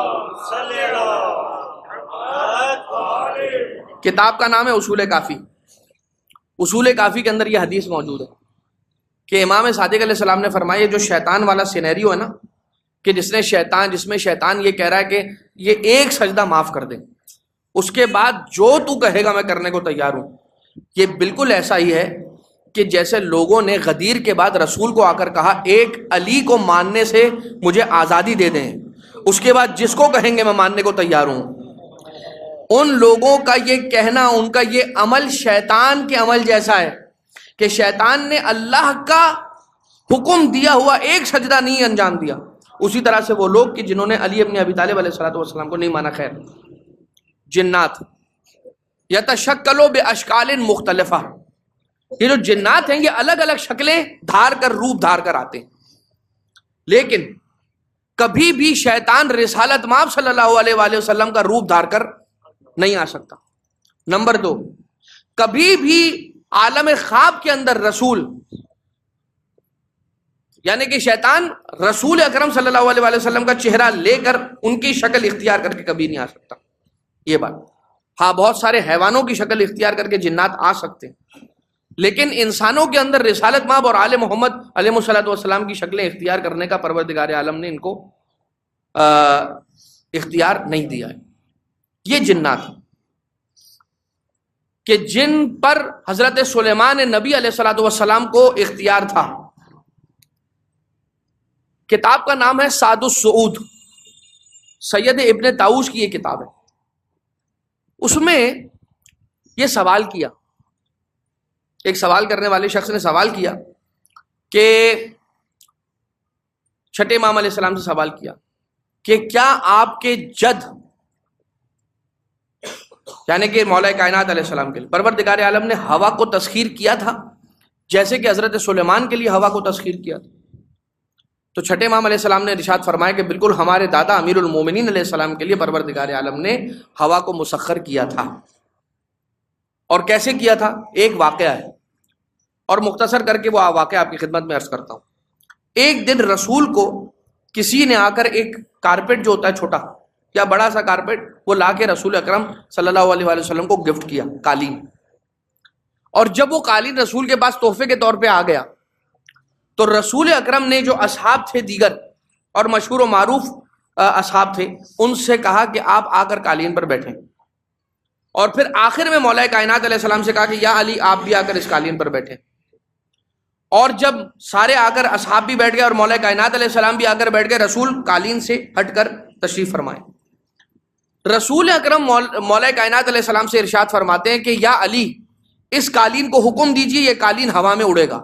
کتاب کا نام ہے اصول کافی. اصول کافی کے اندر یہ حدیث موجود ہے کہ امام صادق علیہ السلام نے فرمایا جو شیطان والا سینیریو ہے نا، کہ جس میں شیطان یہ کہہ رہا ہے کہ یہ ایک سجدہ معاف کر دیں، اس کے بعد جو تو کہے گا میں کرنے کو تیار ہوں، یہ بالکل ایسا ہی ہے کہ جیسے لوگوں نے غدیر کے بعد رسول کو آ کر کہا ایک علی کو ماننے سے مجھے آزادی دے دیں، اس کے بعد جس کو کہیں گے میں ماننے کو تیار ہوں. ان لوگوں کا یہ کہنا، ان کا یہ عمل شیطان کے عمل جیسا ہے کہ شیطان نے اللہ کا حکم دیا ہوا ایک سجدہ نہیں انجام دیا. اسی طرح سے وہ لوگ کہ جنہوں نے علی ابن ابی طالب علیہ الصلوۃ والسلام کو نہیں مانا. خیر، جنات یتشکلوا باشکال مختلفہ، یہ جو جنات ہیں یہ الگ الگ شکلیں دھار کر، روپ دھار کر آتے ہیں، لیکن کبھی بھی شیطان رسالت مآب صلی اللہ علیہ وآلہ وسلم کا روپ دھار کر نہیں آ سکتا۔ نمبر 2، کبھی بھی عالم خواب کے اندر رسول، یعنی کہ شیطان رسول اکرم صلی اللہ علیہ وآلہ وسلم کا چہرہ لے کر ان کی شکل اختیار کر کے کبھی نہیں آ سکتا، یہ بات۔ ہاں، بہت سارے حیوانوں کی شکل اختیار کر کے جنات آ سکتے ہیں، لیکن انسانوں کے اندر رسالت مآب اور آل محمد علیہ الصلوۃ والسلام کی شکلیں اختیار کرنے کا پروردگار عالم نے ان کو اختیار نہیں دیا ہے۔ یہ جنات کہ جن پر حضرت سلیمان نبی علیہ الصلوۃ والسلام کو اختیار تھا۔ کتاب کا نام ہے سعد السعود، سید ابن طاؤس کی یہ کتاب ہے۔ اس میں یہ سوال کیا، ایک سوال کرنے والے شخص نے سوال کیا کہ چھٹے امام علیہ السلام سے سوال کیا کہ کیا آپ کے جد، یعنی کہ مولا کائنات علیہ السلام کے لیے پروردگار عالم نے ہوا کو تسخیر کیا تھا جیسے کہ حضرت سلیمان کے لیے ہوا کو تسخیر کیا تھا؟ تو چھٹے امام علیہ السلام نے ارشاد فرمایا کہ بالکل، ہمارے دادا امیر المومنین علیہ السلام کے لیے پروردگار عالم نے ہوا کو مسخر کیا تھا۔ اور کیسے کیا تھا؟ ایک واقعہ ہے، اور مختصر کر کے وہ واقعہ آپ کی خدمت میں عرض کرتا ہوں۔ ایک دن رسول کو کسی نے آ کر ایک کارپیٹ جو ہوتا ہے چھوٹا یا بڑا سا کارپیٹ، وہ لا کے رسول اکرم صلی اللہ علیہ وآلہ وسلم کو گفٹ کیا، قالین۔ اور جب وہ قالین رسول کے پاس تحفے کے طور پہ آ گیا تو رسول اکرم نے جو اصحاب تھے دیگر اور مشہور و معروف اصحاب تھے، ان سے کہا کہ آپ آ کر قالین پر بیٹھیں، اور پھر آخر میں مولا کائنات علیہ السلام سے کہا کہ یا علی، آپ بھی آ کر اس قالین پر بیٹھیں۔ اور جب سارے آ کر اصحاب بھی بیٹھ گئے اور مولا کائنات علیہ السلام بھی آ کر بیٹھ گئے، رسول قالین سے ہٹ کر تشریف فرمائے۔ رسول اکرم مولا کائنات علیہ السلام سے ارشاد فرماتے ہیں کہ یا علی، اس قالین کو حکم دیجیے، یہ قالین ہوا میں اڑے گا۔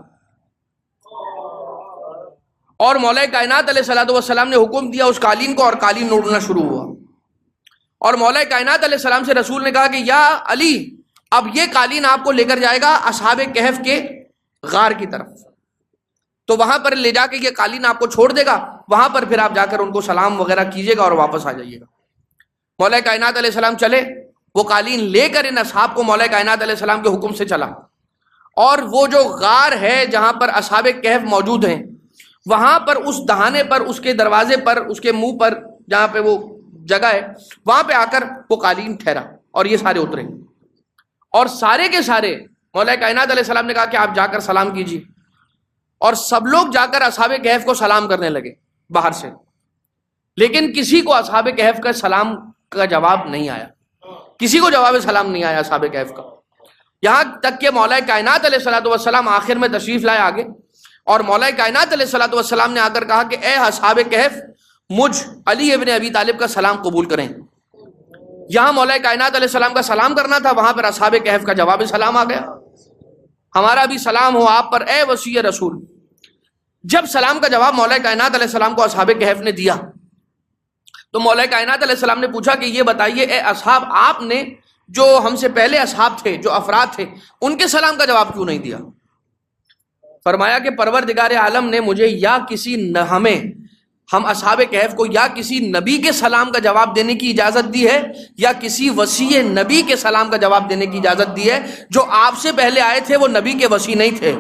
اور مولا کائنات علیہ الصلوۃ والسلام نے حکم دیا اس قالین کو، اور قالین اڑنا شروع ہوا۔ اور مولا کائنات علیہ السلام سے رسول نے کہا کہ یا علی، اب یہ قالین آپ کو لے کر جائے گا اصحاب کہف کے غار کی طرف، تو وہاں پر لے جا کے یہ قالین آپ کو چھوڑ دے گا، وہاں پر پھر آپ جا کر ان کو سلام وغیرہ کیجیے گا اور واپس آ جائیے گا۔ مولا کائنات علیہ السلام چلے، وہ قالین لے کر ان اصحاب کو مولا کائنات علیہ السلام کے حکم سے چلا، اور وہ جو غار ہے جہاں پر اصحاب کہف موجود ہیں، وہاں پر اس دہانے پر، اس کے دروازے پر، اس کے منہ پر جہاں پہ وہ جگہ ہے، وہاں پہ آ کر وہ قالین ٹھہرا اور یہ سارے اترے، اور سارے کے سارے مولا کائنات علیہ السلام نے کہا کہ آپ جا کر سلام کیجیے، اور سب لوگ جا کر اصحاب کہف کو سلام کرنے لگے باہر سے، لیکن کسی کو اصحاب کہف کا سلام کا جواب نہیں آیا، کسی کو جواب سلام نہیں آیا اصحاب کہف کا، یہاں تک کہ مولا کائنات علیہ الصلوۃ والسلام آخر میں تشریف لائے آگے، اور مولا کائنات علیہ الصلوۃ والسلام نے آ کر کہا کہ اے اصحاب کہف، مجھ علی ابن ابی طالب کا سلام قبول کریں۔ یہاں مولا کائنات علیہ السلام کا سلام کرنا تھا، وہاں پر اصحاب کہف کا جواب سلام آ گیا، ہمارا بھی سلام ہو آپ پر اے وصی رسول۔ جب سلام کا جواب مولا کائنات علیہ السلام کو اصحاب کہف نے دیا تو مولا کائنات علیہ السلام نے پوچھا کہ یہ بتائیے اے اصحاب، آپ نے جو ہم سے پہلے اصحاب تھے، جو افراد تھے، ان کے سلام کا جواب کیوں نہیں دیا؟ فرمایا کہ پروردگار عالم نے مجھے یا کسی ہم اصحاب کہف کو یا کسی نبی کے سلام کا جواب دینے کی اجازت دی ہے، یا کسی وصی نبی کے سلام کا جواب دینے کی اجازت دی ہے۔ جو آپ سے پہلے آئے تھے وہ نبی کے وصی نہیں تھے،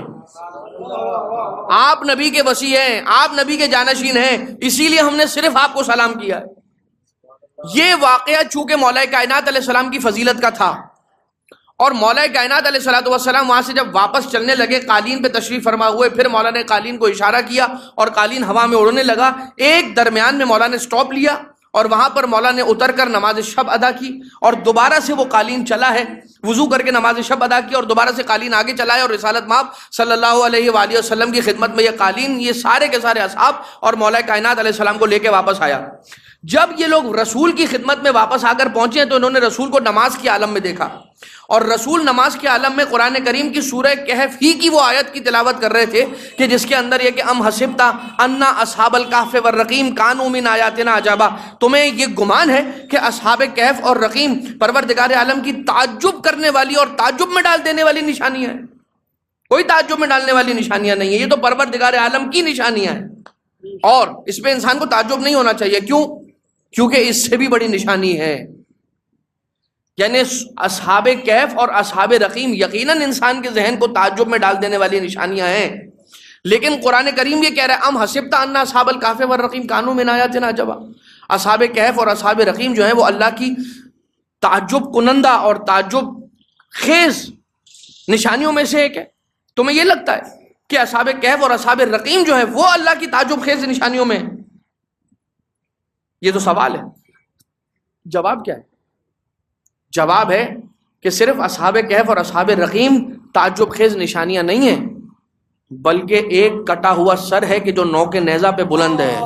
آپ نبی کے وصی ہیں، آپ نبی کے جانشین ہیں، اسی لیے ہم نے صرف آپ کو سلام کیا ہے۔ یہ واقعہ چونکہ مولا کائنات علیہ السلام کی فضیلت کا تھا، اور مولا کائنات علیہ الصلوۃ والسلام وہاں سے جب واپس چلنے لگے، قالین پہ تشریف فرما ہوئے، پھر مولا نے قالین کو اشارہ کیا اور قالین ہوا میں اڑنے لگا۔ ایک درمیان میں مولا نے سٹاپ لیا اور وہاں پر مولا نے اتر کر نماز شب ادا کی، اور دوبارہ سے وہ قالین چلا ہے، وضو کر کے نماز شب ادا کی اور دوبارہ سے قالین آگے چلا ہے، اور رسالت مآب صلی اللہ علیہ وآلہ وسلم کی خدمت میں یہ قالین، یہ سارے کے سارے اصحاب اور مولا کائنات علیہ السلام کو لے کے واپس آیا۔ جب یہ لوگ رسول کی خدمت میں واپس آ کر پہنچے تو انہوں نے رسول کو نماز کی عالم میں دیکھا، اور رسول نماز کے عالم میں قرآن کریم کی سورہ کہف ہی کی وہ آیت کی تلاوت کر رہے تھے کہ جس کے اندر یہ کہ ام حسبت ان اصحاب الکہف والرقیم کانوا من آیاتنا عجبا، تمہیں یہ گمان ہے کہ اصحاب کہف اور رقیم پروردگار عالم کی تعجب کرنے والی اور تعجب میں ڈال دینے والی نشانیاں ہیں؟ کوئی تعجب میں ڈالنے والی نشانیاں نہیں ہیں، یہ تو پروردگار عالم کی نشانیاں ہیں۔ اور اس پہ انسان کو تعجب نہیں ہونا چاہیے. کیوں؟ کیونکہ اس سے بھی بڑی نشانی ہے. یعنی اصحاب کہف اور اصحاب رقیم یقیناً انسان کے ذہن کو تعجب میں ڈال دینے والی نشانیاں ہیں، لیکن قرآن کریم یہ کہہ رہا ہے ام حسبت ان اصحاب الکہف والرقیم کانوا من آیاتنا عجبا. اصحاب کہف اور اصحاب رقیم جو ہیں وہ اللہ کی تعجب کنندہ اور تعجب خیز نشانیوں میں سے ایک ہے. تمہیں یہ لگتا ہے کہ اصحاب کہف اور اصحاب رقیم جو ہے وہ اللہ کی تعجب خیز نشانیوں میں؟ یہ تو سوال ہے. جواب کیا ہے؟ جواب ہے کہ صرف اصحاب کہف اور اصحاب رقیم تعجب خیز نشانیاں نہیں ہیں، بلکہ ایک کٹا ہوا سر ہے کہ جو نوک نیزہ پہ بلند ہے،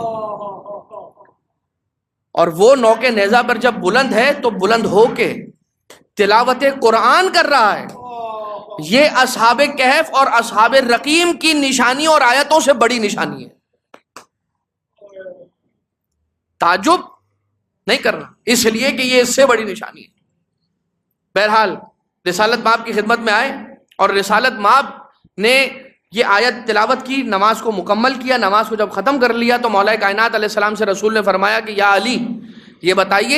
اور وہ نوک نیزہ پر جب بلند ہے تو بلند ہو کے تلاوت قرآن کر رہا ہے. یہ اصحاب کہف اور اصحاب رقیم کی نشانی اور آیتوں سے بڑی نشانی ہے. تعجب نہیں کرنا اس لیے کہ یہ اس سے بڑی نشانی ہے. بہرحال رسالت مآب کی خدمت میں آئے اور رسالت مآب نے یہ آیت تلاوت کی، نماز کو مکمل کیا. نماز کو جب ختم کر لیا تو مولا کائنات علیہ السلام سے رسول نے فرمایا کہ یا علی یہ بتائیے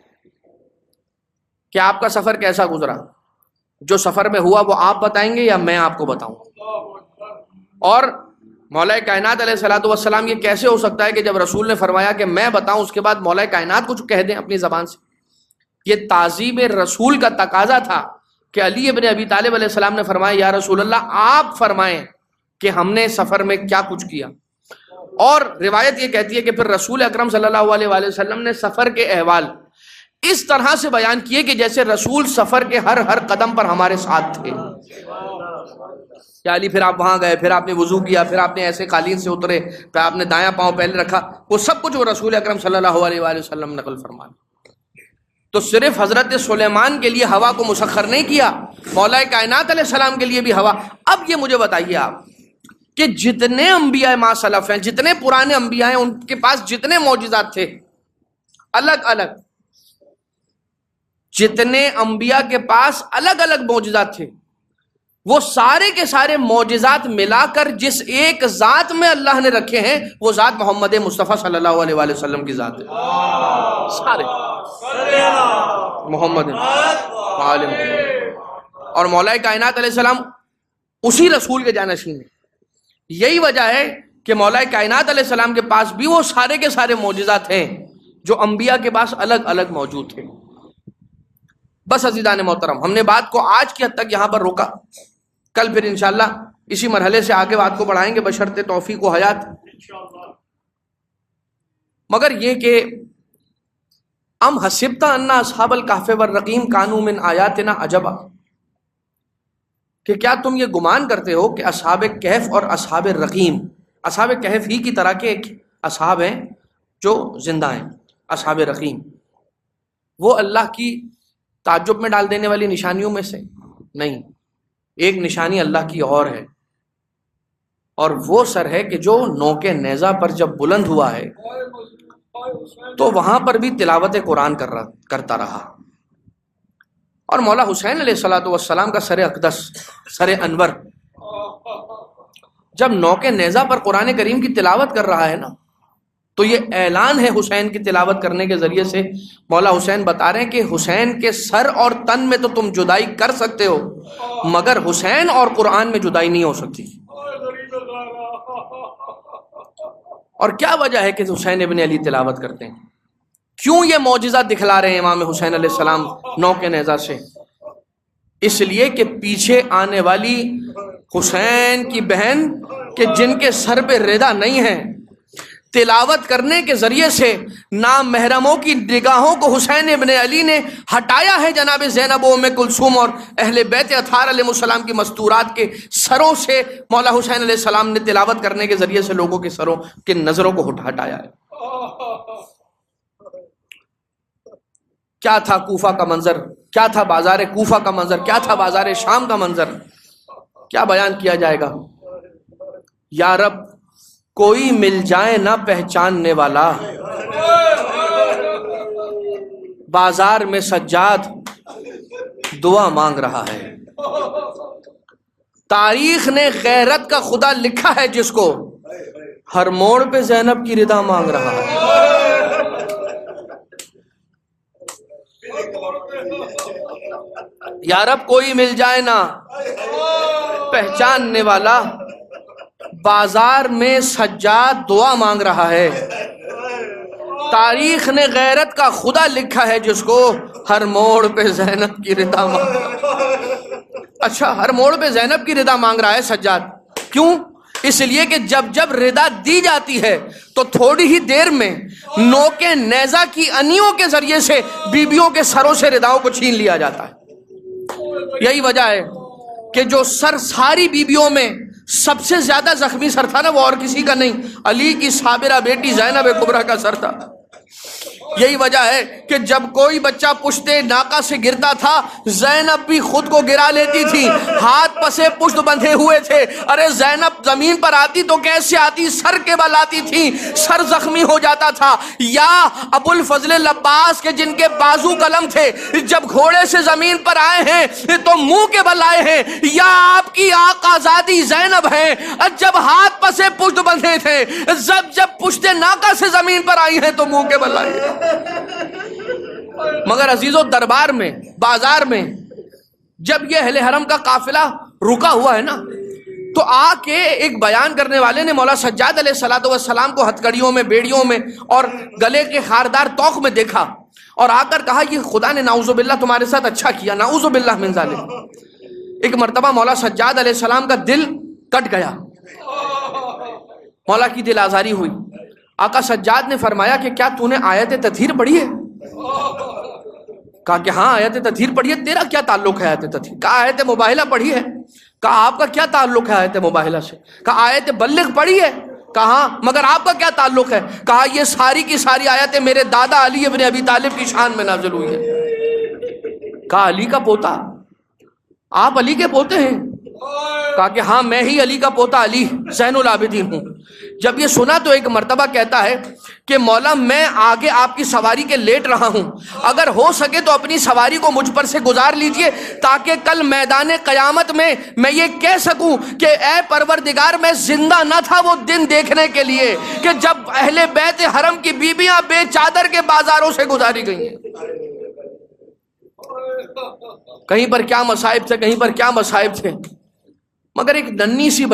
کہ آپ کا سفر کیسا گزرا؟ جو سفر میں ہوا وہ آپ بتائیں گے یا میں آپ کو بتاؤں؟ اور مولا کائنات علیہ الصلوۃ والسلام یہ کیسے ہو سکتا ہے کہ جب رسول نے فرمایا کہ میں بتاؤں اس کے بعد مولا کائنات کچھ کہہ دیں اپنی زبان سے؟ یہ تعظیم رسول کا تقاضا تھا کہ علی ابن ابی طالب علیہ السلام نے فرمایا یا رسول اللہ آپ فرمائیں کہ ہم نے سفر میں کیا کچھ کیا. اور روایت یہ کہتی ہے کہ پھر رسول اکرم صلی اللہ علیہ وآلہ وسلم نے سفر کے احوال اس طرح سے بیان کیے کہ جیسے رسول سفر کے ہر قدم پر ہمارے ساتھ تھے. یا علی پھر آپ وہاں گئے، پھر آپ نے وضو کیا، پھر آپ نے ایسے قالین سے اترے، پھر آپ نے دایاں پاؤں پہلے رکھا، وہ سب کچھ وہ رسول اکرم صلی اللہ علیہ وآلہ وسلم نقل فرمایا. تو صرف حضرت سلیمان کے لیے ہوا کو مسخر نہیں کیا، مولا کائنات علیہ السلام کے لیے بھی ہوا. اب یہ مجھے بتائیے آپ کہ جتنے انبیاء ما سلف ہیں، جتنے پرانے انبیاء ہیں، ان کے پاس جتنے معجزات تھے الگ الگ، جتنے انبیاء کے پاس الگ الگ معجزات تھے، وہ سارے کے سارے معجزات ملا کر جس ایک ذات میں اللہ نے رکھے ہیں وہ ذات محمد مصطفیٰ صلی اللہ علیہ وآلہ وسلم کی ذات ہے. سارے محمد عالم. اور مولا کائنات علیہ السلام اسی رسول کے جانشین ہیں. یہی وجہ ہے کہ مولا کائنات علیہ السلام کے پاس بھی وہ سارے کے سارے معجزات ہیں جو انبیاء کے پاس الگ الگ موجود تھے. بس عزیزان محترم، ہم نے بات کو آج کی حد تک یہاں پر روکا. کل پھر انشاءاللہ اسی مرحلے سے آگے بات کو بڑھائیں گے بشرط توفیق و حیات. مگر یہ کہ ام حسبت ان اصحاب الکہف والرقیم کانوا من آیاتنا عجبا، کہ کیا تم یہ گمان کرتے ہو کہ اصحاب کہف اور اصحاب رقیم، اصحاب کہف ہی کی طرح کے ایک اصحاب ہیں جو زندہ ہیں، اصحاب رقیم وہ اللہ کی تعجب میں ڈال دینے والی نشانیوں میں سے نہیں. ایک نشانی اللہ کی اور ہے، اور وہ سر ہے کہ جو نوک نیزہ پر جب بلند ہوا ہے تو وہاں پر بھی تلاوت قرآن کرتا رہا. اور مولا حسین علیہ الصلوۃ والسلام کا سر اقدس، سر انور جب نوک نیزہ پر قرآن کریم کی تلاوت کر رہا ہے نا، تو یہ اعلان ہے حسین کی تلاوت کرنے کے ذریعے سے. مولا حسین بتا رہے ہیں کہ حسین کے سر اور تن میں تو تم جدائی کر سکتے ہو، مگر حسین اور قرآن میں جدائی نہیں ہو سکتی. اور کیا وجہ ہے کہ حسین ابن علی تلاوت کرتے ہیں؟ کیوں یہ معجزہ دکھلا رہے ہیں امام حسین علیہ السلام نوک نیزہ سے؟ اس لیے کہ پیچھے آنے والی حسین کی بہن کہ جن کے سر پہ ردا نہیں ہے، تلاوت کرنے کے ذریعے سے نامحرموں کی نگاہوں کو حسین ابن علی نے ہٹایا ہے جناب زینب و ام کلثوم اور اہل بیت اطہار علیہ السلام کی مستورات کے سروں سے. مولا حسین علیہ السلام نے تلاوت کرنے کے ذریعے سے لوگوں کے سروں کے نظروں کو ہٹایا ہے. کیا تھا کوفہ کا منظر، کیا تھا بازار کوفہ کا منظر، کیا تھا بازار شام کا منظر، کیا بیان کیا جائے گا. یا رب کوئی مل جائے نہ پہچاننے والا، بازار میں سجاد دعا مانگ رہا ہے. تاریخ نے غیرت کا خدا لکھا ہے جس کو، ہر موڑ پہ زینب کی رضا مانگ رہا ہے. یا رب کوئی مل جائے نا پہچاننے والا، بازار میں سجاد دعا مانگ رہا ہے. تاریخ نے غیرت کا خدا لکھا ہے جس کو ہر موڑ پہ زینب کی رضا مانگ رہا ہے. اچھا، ہر موڑ پہ زینب کی رضا مانگ رہا ہے سجاد، کیوں؟ اس لیے کہ جب جب رضا دی جاتی ہے تو تھوڑی ہی دیر میں نوکے نیزہ کی انیوں کے ذریعے سے بیبیوں کے سروں سے رداؤں کو چھین لیا جاتا ہے. یہی وجہ ہے کہ جو سر ساری بیبیوں میں سب سے زیادہ زخمی سر تھا نا، وہ اور کسی کا نہیں، علی کی صابرہ بیٹی زینب کبریٰ کا سر تھا. یہی وجہ ہے کہ جب کوئی بچہ پشت ناقہ سے گرتا تھا، زینب بھی خود کو گرا لیتی تھی، ہاتھ پسے پشت بندھے ہوئے تھے. ارے زینب زمین پر آتی تو کیسے آتی؟ سر کے بل آتی تھی، سر زخمی ہو جاتا تھا. یا ابو الفضل لباس کے جن کے بازو قلم تھے، جب گھوڑے سے زمین پر آئے ہیں تو منہ کے بل آئے ہیں. یا آپ کی آقا زادی زینب ہیں، جب ہاتھ پسے پشت بندھے تھے، جب پشت ناقہ سے زمین پر آئی ہیں تو منہ کے بل آئے ہیں. مگر عزیزو، دربار میں، بازار میں جب یہ اہل حرم کا قافلہ رکا ہوا ہے نا، تو آ کے ایک بیان کرنے والے نے مولا سجاد علیہ الصلوۃ والسلام کو ہتھکڑیوں میں، بیڑیوں میں اور گلے کے خاردار توق میں دیکھا اور آ کر کہا یہ خدا نے نعوذ باللہ تمہارے ساتھ اچھا کیا، نعوذ باللہ من ذالک. ایک مرتبہ مولا سجاد علیہ السلام کا دل کٹ گیا، مولا کی دل آزاری ہوئی. آقا سجاد نے فرمایا کہ کیا تو نے آیت تطہیر پڑھی ہے؟ کہا کہ ہاں آیت تطہیر پڑھی ہے. تیرا کیا تعلق ہے آیت تطہیر؟ کہا آیت مباہلہ پڑھی ہے. کہا آپ کا کیا تعلق ہے آیت مباہلہ سے؟ کہا آیت بلغ پڑھی ہے. کہا ہاں، مگر آپ کا کیا تعلق ہے؟ کہا یہ ساری کی ساری آیتیں میرے دادا علی ابن ابی طالب کی شان میں نازل ہوئی ہے. کہا علی کا پوتا؟ آپ علی کے پوتے ہیں؟ کہا کہ ہاں میں ہی علی کا پوتا علی زین العابدین ہوں. جب یہ سنا تو ایک مرتبہ کہتا ہے کہ مولا میں آگے آپ کی سواری کے لیٹ رہا ہوں، اگر ہو سکے تو اپنی سواری کو مجھ پر سے گزار لیجئے تاکہ کل میدان قیامت میں یہ کہہ سکوں کہ اے پروردگار میں زندہ نہ تھا وہ دن دیکھنے کے لیے کہ جب اہل بیت حرم کی بیویاں بے چادر کے بازاروں سے گزاری گئی ہیں. کہیں پر کیا مصائب تھے، کہیں پر کیا مصائب تھے. مگر ایک ننھی سی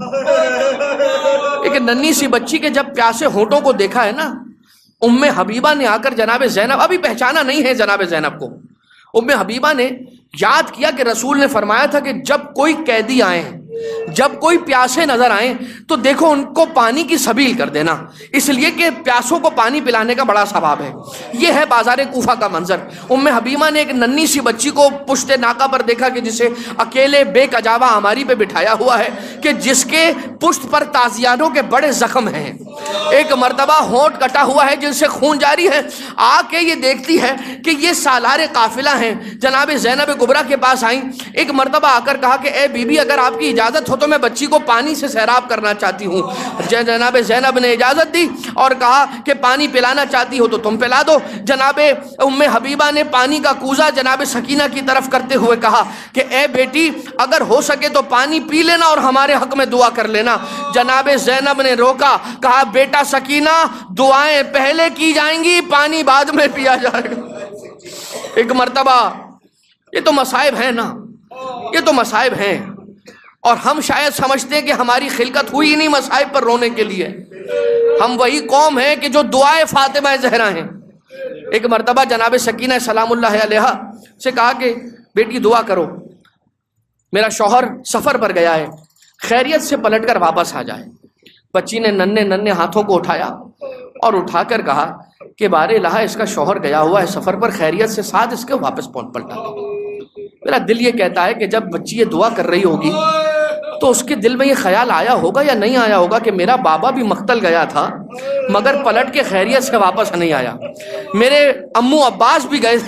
بچی کے جب پیاسے ہونٹوں کو دیکھا ہے نا، ام حبیبہ نے آ کر جناب زینب، ابھی پہچانا نہیں ہے جناب زینب کو، ام حبیبہ نے یاد کیا کہ رسول نے فرمایا تھا کہ جب کوئی قیدی آئیں، جب کوئی پیاسے نظر آئیں تو دیکھو ان کو پانی کی سبیل کر دینا، اس لیے کہ پیاسوں کو پانی پلانے کا بڑا ثواب ہے. یہ ہے بازار کوفہ کا منظر. ام حبیبہ نے ایک ننھی سی بچی کو پشت ناقہ پر دیکھا کہ جسے اکیلے بے کجاوا ہماری پہ بٹھایا ہوا ہے، کہ جس کے پشت پر تازیانوں کے بڑے زخم ہیں، ایک مرتبہ ہونٹ کٹا ہوا ہے جن سے خون جاری ہے. آ کے یہ دیکھتی ہے کہ یہ سالار قافلہ ہیں، جناب زینب کبریٰ کے پاس آئیں. ایک مرتبہ آ کر کہا کہ اے بی بی اگر آپ کی اجازت ہو تو میں بچی کو پانی سے سیراب کرنا چاہتی ہوں. جناب زینب نے اجازت دی اور کہا کہ پانی پلانا چاہتی ہو تو تم پلا دو. جناب ام حبیبہ نے پانی کا کوزہ جناب سکینہ کی طرف کرتے ہوئے کہا کہ اے بیٹی اگر ہو سکے تو پانی پی لینا اور ہمارے حق میں دعا کر لینا. جناب زینب نے روکا، کہا بیٹا سکینہ دعائیں پہلے کی جائیں گی، پانی بعد میں پیا جائے گا. ایک مرتبہ، یہ تو مصائب ہیں نا، یہ تو مصائب ہیں، اور ہم شاید سمجھتے ہیں کہ ہماری خلقت ہوئی نہیں مصائب پر رونے کے لیے. ہم وہی قوم ہیں کہ جو دعائے فاطمہ زہرا ہیں. ایک مرتبہ جناب سکینہ سلام اللہ علیہا سے کہا کہ بیٹی دعا کرو، میرا شوہر سفر پر گیا ہے، خیریت سے پلٹ کر واپس آ جائے. بچی نے ننھے ہاتھوں کو اٹھایا اور اٹھا کر کہا کہ بار الہ اس کا شوہر گیا ہوا ہے سفر پر، خیریت سے ساتھ اس کے واپس پلٹا. میرا دل یہ کہتا ہے کہ جب بچی یہ دعا کر رہی ہوگی تو اس کے دل میں یہ خیال آیا ہوگا یا نہیں آیا ہوگا کہ میرا بابا بھی مقتل گیا تھا مگر پلٹ کے خیریت سے واپس نہیں آیا، میرے امو عباس بھی گئے تھے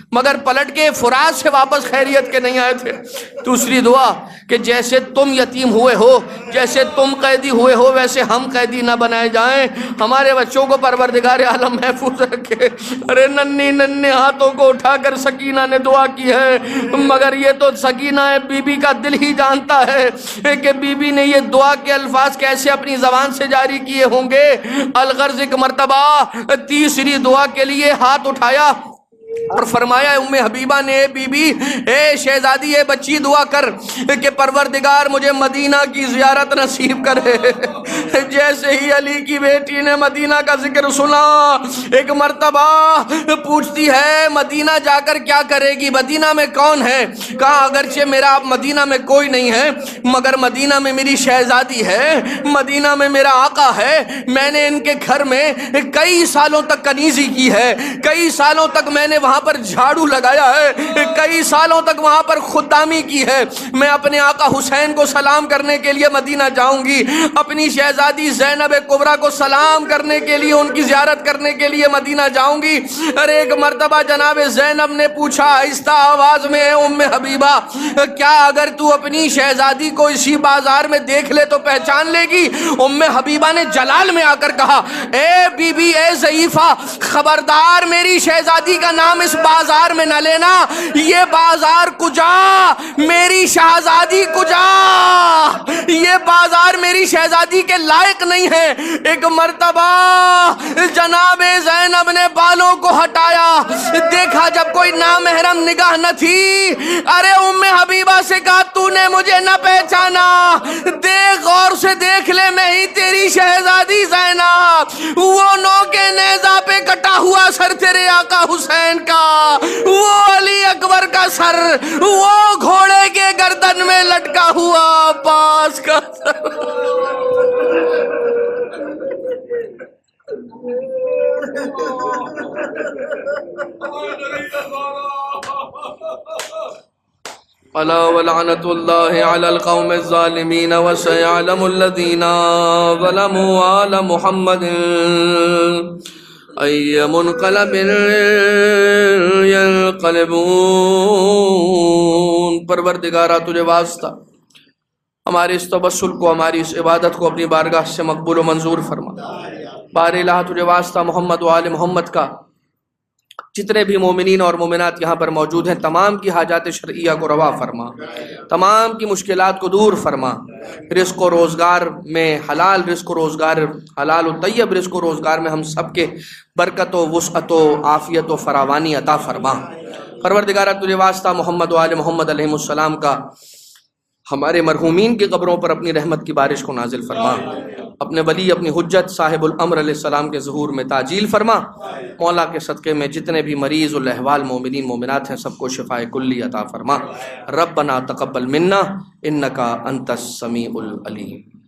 مگر پلٹ کے فرات سے واپس خیریت کے نہیں آئے تھے۔ دوسری دعا کہ جیسے تم یتیم ہوئے ہو، جیسے تم قیدی ہوئے ہو، ویسے ہم قیدی نہ بنائے جائیں، ہمارے بچوں کو پروردگار عالم محفوظ رکھے۔ ارے ننھے ہاتھوں کو اٹھا کر سکینہ نے دعا کی ہے، مگر یہ تو سکینہ بی بی کا دل ہی جانتا ہے کہ بی بی نے یہ دعا کے الفاظ کیسے اپنی زبان سے جاری کیے ہوں گے۔ الغرض ایک مرتبہ تیسری دعا کے لیے ہاتھ اٹھایا اور فرمایا ام حبیبہ نے، اے بی بی، اے شہزادی، اے بچی، دعا کر کہ پروردگار مجھے مدینہ کی زیارت نصیب کرے۔ جیسے ہی علی کی بیٹی نے مدینہ کا ذکر سنا، ایک مرتبہ پوچھتی ہے مدینہ جا کر کیا کرے گی، مدینہ میں کون ہے؟ کہا اگرچہ میرا اب مدینہ میں کوئی نہیں ہے، مگر مدینہ میں میری شہزادی ہے، مدینہ میں میرا آقا ہے، میں نے ان کے گھر میں کئی سالوں تک کنیزی کی ہے، کئی سالوں تک میں نے وہاں پر جھاڑو لگایا ہے، کئی سالوں تک وہاں پر خدامی کی ہے، میں اپنے آقا حسین کو سلام کرنے کے لیے مدینہ جاؤں گی، اپنی شہزادی زینب کبریٰ کو سلام کرنے کے لیے، ان کی زیارت کرنے کے لیے مدینہ جاؤں گی۔ ارے ایک مرتبہ جناب زینب نے پوچھا آہستہ آواز میں، اے ام حبیبہ، کیا اگر تو اپنی شہزادی کو اسی بازار میں دیکھ لے تو پہچان لے گی؟ ام حبیبہ نے جلال میں آ کر کہا، اے بی بی، اے ضعیفہ، خبردار میری شہزادی کا نام اس بازار میں نہ لینا، یہ بازار کجا، میری شہزادی کجا، یہ بازار میری شہزادی کے لائق نہیں ہے۔ ایک مرتبہ جناب زینب نے بالوں کو ہٹایا، دیکھا جب کوئی نامحرم نگاہ نہ تھی، ارے ام حبیبہ سے کہا تو نے مجھے نہ پہچانا، دیکھ غور سے دیکھ لے، میں ہی تیری شہزادی زینب، وہ نوکے نیزہ پہ کٹا ہوا سر تیرے آقا حسین کا، وہ علی اکبر کا سر، وہ گھوڑے کے گردن میں لٹکا ہوا عباس کا سر۔ الا ولعنت اللہ علی القوم الظالمین وسيعلم الذین ظلموا آل محمد ای منقلب ينقلبون۔ پروردگارہ تجھے واسطہ ہمارے اس توسل کو، ہماری اس عبادت کو اپنی بارگاہ سے مقبول و منظور فرما۔ بار الہ تجھے واسطہ محمد و آل محمد کا جتنے بھی مومنین اور مومنات یہاں پر موجود ہیں، تمام کی حاجات شرعیہ کو روا فرما، تمام کی مشکلات کو دور فرما، رزق و روزگار میں حلال رزق و روزگار، حلال و طیب رزق و روزگار میں ہم سب کے برکت و وسعت و عافیت و فراوانی عطا فرما۔ پروردگارہ تجھے واسطہ محمد و آل محمد علیہ السلام کا ہمارے مرحومین کی قبروں پر اپنی رحمت کی بارش کو نازل فرما، اپنے ولی، اپنی حجت صاحب الامر علیہ السلام کے ظہور میں تعجیل فرما۔ مولا کے صدقے میں جتنے بھی مریض الاحوال مومنین مومنات ہیں سب کو شفاء کلی عطا فرما۔ ربنا تقبل منا انکا انت السمیع العلیم۔